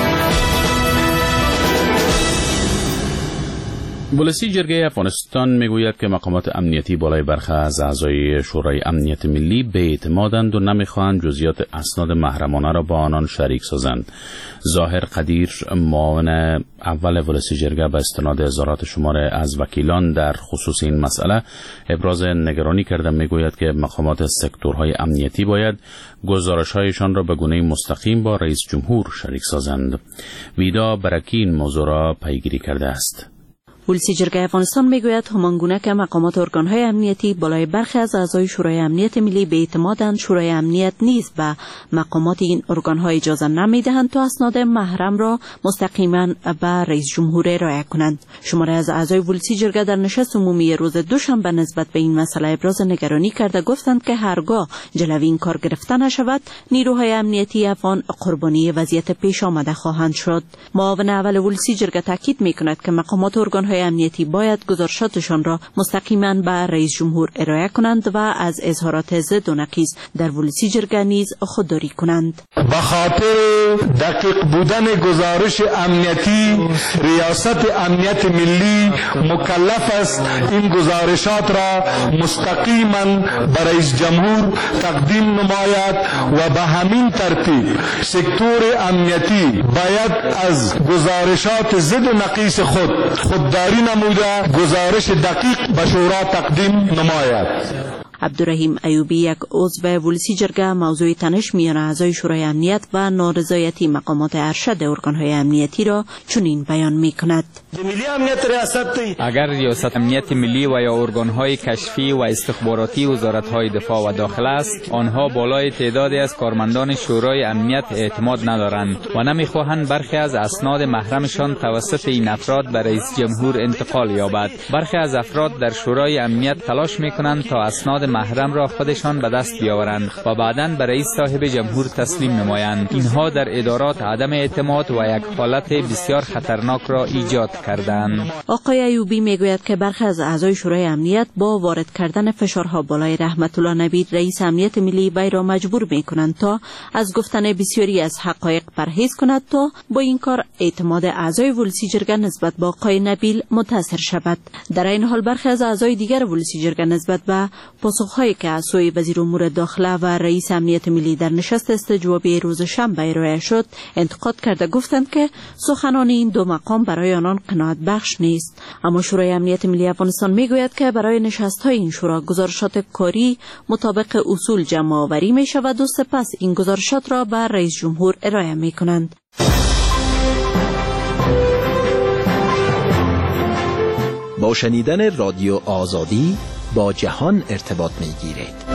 Q: بولسی جرگه افغانستان میگوید که مقامات امنیتی بالای برخی از اعضای شورای امنیت ملی بی‌اعتمادند و نمیخواهند جزئیات اسناد محرمانه را با آنان شریک سازند. ظاهر قدیر، معاون اول بولسی جرگه، به استناد اظهارات شماره از وکیلان در خصوص این مسئله ابراز نگرانی کرده. میگوید که مقامات سکتورهای امنیتی باید گزارش‌هایشان را به گونه مستقیم با رئیس جمهور شریک سازند. ویدا برکی این موضوع را پیگیری کرده است.
D: ولسی جرگه افغانستان میگوید همانگونه که مقامات ارگانهای امنیتی بالای برخی از اعضای شورای امنیت ملی بی‌اعتمادند، شورای امنیت نیز به مقامات این ارگانها اجازه نمیدهند تا اسناد محرم را مستقیما به رئیس جمهور ارائه کنند. شماره از اعضای ولسی جرگه در نشست عمومی روز دوشنبه نسبت به این مسئله ابراز نگرانی کرده گفتند که هرگاه جلوی این کار گرفته نشود، نیروهای امنیتی افغان قربانی وضعیت پیش آمده خواهند شد. معاون اول ولسی جرگه تاکید میکند که مقامات ارگانهای امنیتی باید گزارشاتشان را مستقیما به رئیس جمهور ارائه کنند و از اظهارات ضد و نقیض در ولسی جرگه نیز خودداری کنند.
E: به خاطر دقیق بودن گزارش امنیتی، ریاست امنیت ملی مکلف است این گزارشات را مستقیما به رئیس جمهور تقدیم نماید و به همین ترتیب سکتور امنیتی باید از گزارشات ضد و نقیض خود خودداری نموده گزارش دقیق به شورا تقدیم نماید.
D: عبدالرحیم ایوبی، یک عضو ولسی جرگه، موضوع تنش میان اعضای شورای امنیت و نارضایتی مقامات ارشد ارگانهای امنیتی را چنین بیان میکند.
V: اگر ریاست امنیت ملی و یا ارگانهای کشفی و استخباراتی وزارت‌های دفاع و داخله است، آنها بالای تعدادی از کارمندان شورای امنیت اعتماد ندارند و نمیخواهند برخی از اسناد محرمشان توسط این افراد به رئیس جمهور انتقال یابد. برخی از افراد در شورای امنیت تلاش میکنند تا اسناد محرم را خودشان به دست بیاورند و بعداً به رئیس صاحب جمهور تسلیم نمایند. اینها در ادارات عدم اعتماد و یک حالت بسیار خطرناک را ایجاد کردند.
D: آقای ایوبی میگوید که برخی از اعضای شورای امنیت با وارد کردن فشارها بالای رحمت الله نبیل رئیس امنیت ملی وی را مجبور میکنند تا از گفتن بسیاری از حقایق پرهیز کند تا با این کار اعتماد اعضای ولسی جرگه نسبت به آقای نبیل متاثر شود. در این حال برخی از اعضای دیگر ولسی جرگه نسبت به پاسخهایی که از سوی وزیر امور داخله و رئیس امنیت ملی در نشست استجوابی روز شنبه ارائه شد انتقاد کرده گفتند که سخنان این دو مقام برای آنان قناعت بخش نیست. اما شورای امنیت ملی افغانستان میگوید که برای نشست‌های این شورا گزارشات کاری مطابق اصول جمع آوری می شود و سپس این گزارشات را به رئیس جمهور ارائه می کنند.
W: با شنیدن رادیو آزادی با جهان ارتباط می گیرید.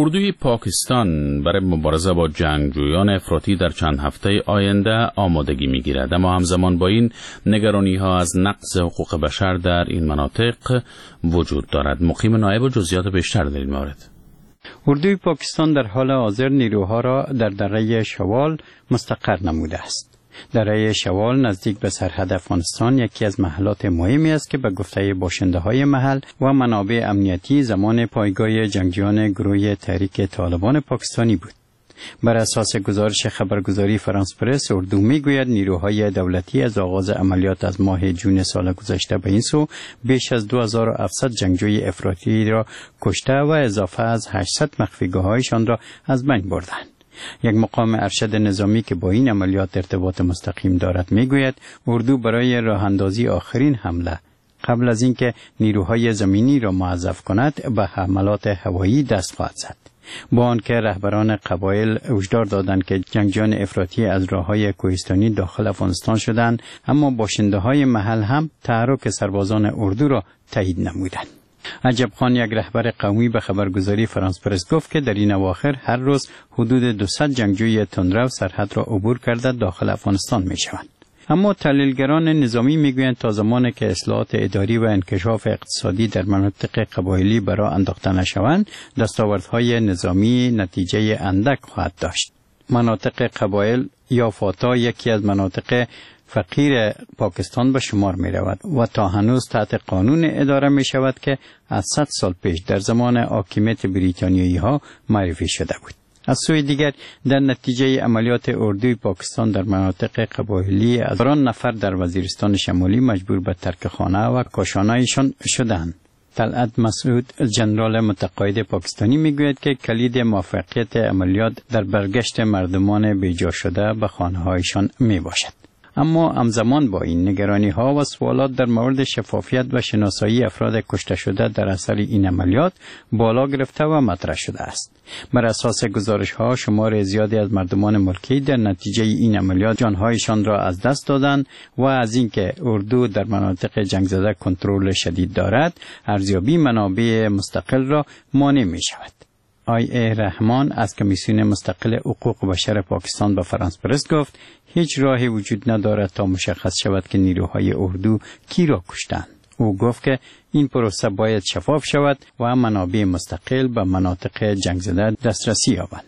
Q: اردوی پاکستان برای مبارزه با جنگجویان افراطی در چند هفته آینده آمادگی می‌گیرد، اما همزمان با این نگرانی‌ها از نقض حقوق بشر در این مناطق وجود دارد. مقیم نایب و جزئیات بیشتر در این مورد.
C: اردوی پاکستان در حال حاضر نیروها را در دره شوال مستقر نموده است. دره شوال نزدیک به سرحد افغانستان یکی از محلات مهمی است که به گفته باشنده‌های محل و منابع امنیتی زمان پایگاه جنگجویان گروه تحریک طالبان پاکستانی بود. بر اساس گزارش خبرگزاری فرانس پرس، اردو میگوید نیروهای دولتی از آغاز عملیات از ماه جون سال گذشته به این سو بیش از دو هزار و هفتصد جنگجوی افراطی را کشته و اضافه از هشتصد مخفیگاه‌هایشان را از بین بردند. یک مقام ارشد نظامی که با این عملیات ارتباط مستقیم دارد میگوید اردو برای راه اندازی آخرین حمله قبل از اینکه نیروهای زمینی را معذب کند به حملات هوایی دست خواهد زد. با آنکه رهبران قبایل هشدار دادند که جنگجویان افراطی از راههای کوهستانی داخل افغانستان شدند، اما باشنده‌های محل هم تحرک سربازان اردو را تایید نمودند. عجب خان، یک رهبر قومی، به خبرگزاری فرانس پرس گفت که در این اواخر هر روز حدود دویست جنگجوی تندرو سرحد را عبور کرده داخل افغانستان می شوند. اما تحلیلگران نظامی میگویند تا زمانی که اصلاحات اداری و انکشاف اقتصادی در مناطق قبایلی برای انداخته نشوند، دستاوردهای نظامی نتیجه اندک خواهد داشت. مناطق قبایل یا فاتا یکی از مناطق فقیر پاکستان به شمار می رود و تا هنوز تحت قانون اداره می شود که از صد سال پیش در زمان حاکمیت بریتانیایی ها معرفی شده بود. از سوی دیگر در نتیجه عملیات اردوی پاکستان در مناطق قبایلی هزاران نفر در وزیرستان شمالی مجبور به ترک خانه و کاشانه‌ایشان شدند. طلعت مسعود، ژنرال متقاعد پاکستانی، میگوید که کلید موفقیت عملیات در برگشت مردمان بیجا شده به خانه‌هایشان می باشد. اما همزمان با این نگرانی ها و سوالات در مورد شفافیت و شناسایی افراد کشته شده در اثر این عملیات بالا گرفته و مطرح شده است. بر اساس گزارش ها شمار زیادی از مردمان ملکی در نتیجه این عملیات جانهایشان را از دست دادند و از اینکه اردو در مناطق جنگ زده کنترل شدید دارد، ارزیابی منابع مستقل را مانع می شود. آی ای رحمان از کمیسیون مستقل حقوق بشر پاکستان به فرانس پرس گفت هیچ راهی وجود ندارد تا مشخص شود که نیروهای اردو کی را کشتند. او گفت که این پروسه باید شفاف شود و منابع مستقل به مناطق جنگ زده دسترسی یابند.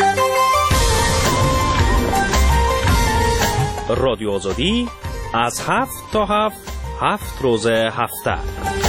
J: رادیو آزادی از هفت تا هفت هفت روز هفته.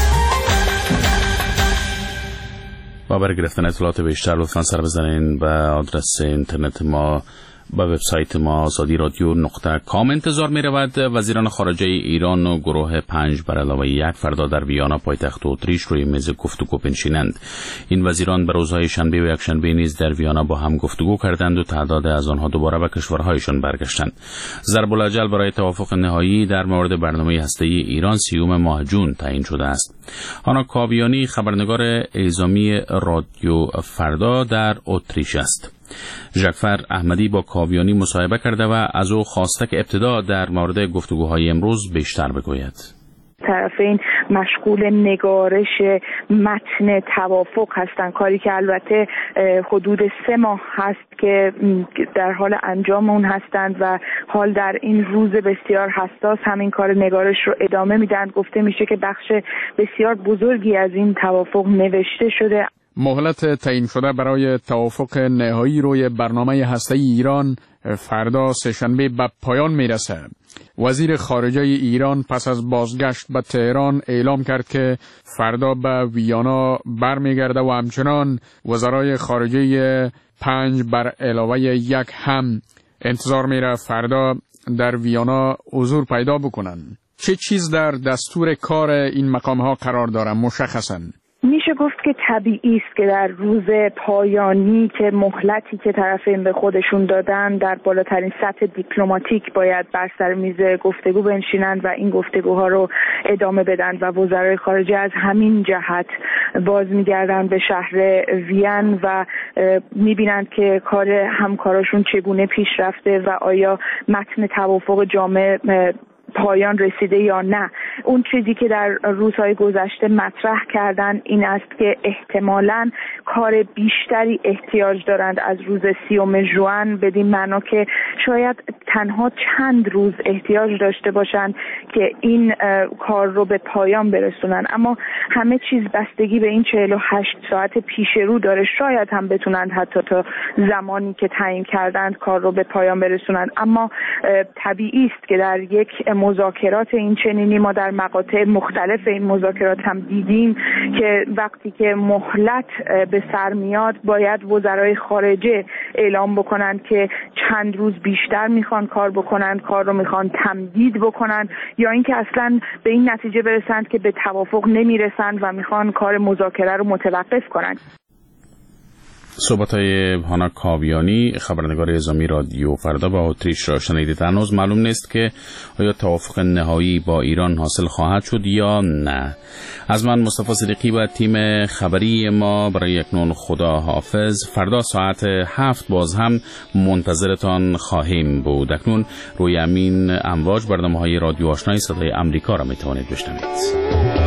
Q: با برای گرفتن اطلاعات بیشتر لطفاً سر بزنین به آدرس اینترنت ما، به وبسایت ما آزادی رادیو نقطه کام. انتظار می رود وزیران خارجه ایران و گروه پنج بر علاوه یک فردا در ویانا پایتخت اتریش روی میز گفتگو بنشینند. این وزیران به روزهای شنبه و یکشنبه نیز در ویانا با هم گفتگو کردند و تعداد از آنها دوباره به کشورهایشان برگشتند. ضرب الاجل برای توافق نهایی در مورد برنامه هسته‌ای ایران سیوم ماه جون تعیین شده است. هانا کاویانی، خبرنگار اعزامی رادیو فردا در اتریش است. ژاکفر احمدی با کاویانی مصاحبه کرده و از او خواسته که ابتدا در مورد گفتگوهای امروز بیشتر بگوید.
K: طرفین مشغول نگارش متن توافق هستند، کاری که البته حدود سه ماه هست که در حال انجام اون هستند و حال در این روز بسیار حساس همین کار نگارش رو ادامه میدن. گفته میشه که بخش بسیار بزرگی از این توافق نوشته شده.
X: مهلت تعیین شده برای توافق نهایی روی برنامه هسته‌ای ایران فردا سه‌شنبه به پایان میرسه. وزیر خارجه ایران پس از بازگشت به تهران اعلام کرد که فردا به ویانا برمیگرده و همچنان وزرای خارجه پنج بر علاوه یک هم انتظار میره فردا در ویانا حضور پیدا بکنن. چه چیز در دستور کار این مقام ها قرار داره مشخصاً؟
K: میشه گفت که طبیعی است که در روز پایانی که مهلتی که طرفین به خودشون دادن در بالاترین سطح دیپلماتیک باید بر سر میز گفتگو بنشینند و این گفتگوها رو ادامه بدن و وزرای خارجه از همین جهت باز میگردن به شهر وین و میبینند که کار همکاراشون چگونه پیش رفته و آیا متن توافق جامع پایان رسیده یا نه. اون چیزی که در روزهای گذشته مطرح کردن این است که احتمالاً کار بیشتری احتیاج دارند از روز سیوم ژوئن، بدین معنا که شاید تنها چند روز احتیاج داشته باشند که این کار رو به پایان برسونن. اما همه چیز بستگی به این چهل و هشت ساعت پیش رو داره. شاید هم بتونند حتی تا زمانی که تعیین کردند کار رو به پایان برسونند. اما طبیعی است که در یک مذاکرات این چنینی ما در مقاطع مختلف این مذاکرات هم دیدیم که وقتی که مهلت به سر میاد باید وزرای خارجه اعلام بکنند که چند روز بیشتر میخوان کار بکنند، کار رو میخوان تمدید بکنند، یا اینکه اصلا به این نتیجه برسند که به توافق نمیرسند و میخوان کار مذاکره رو متوقف کنند.
Q: صحبت‌های هانا کاویانی، خبرنگار اعزامی رادیو فردا با اتریش را شنیدید. هنوز معلوم نیست که آیا توافق نهایی با ایران حاصل خواهد شد یا نه. از من مصطفی صدیقی و تیم خبری ما برای اکنون خدا حافظ. فردا ساعت هفت باز هم منتظرتان خواهیم بود. اکنون روی امین امواج برنامه‌های رادیو آشنای صدای امریکا را می‌توانید بشنوید.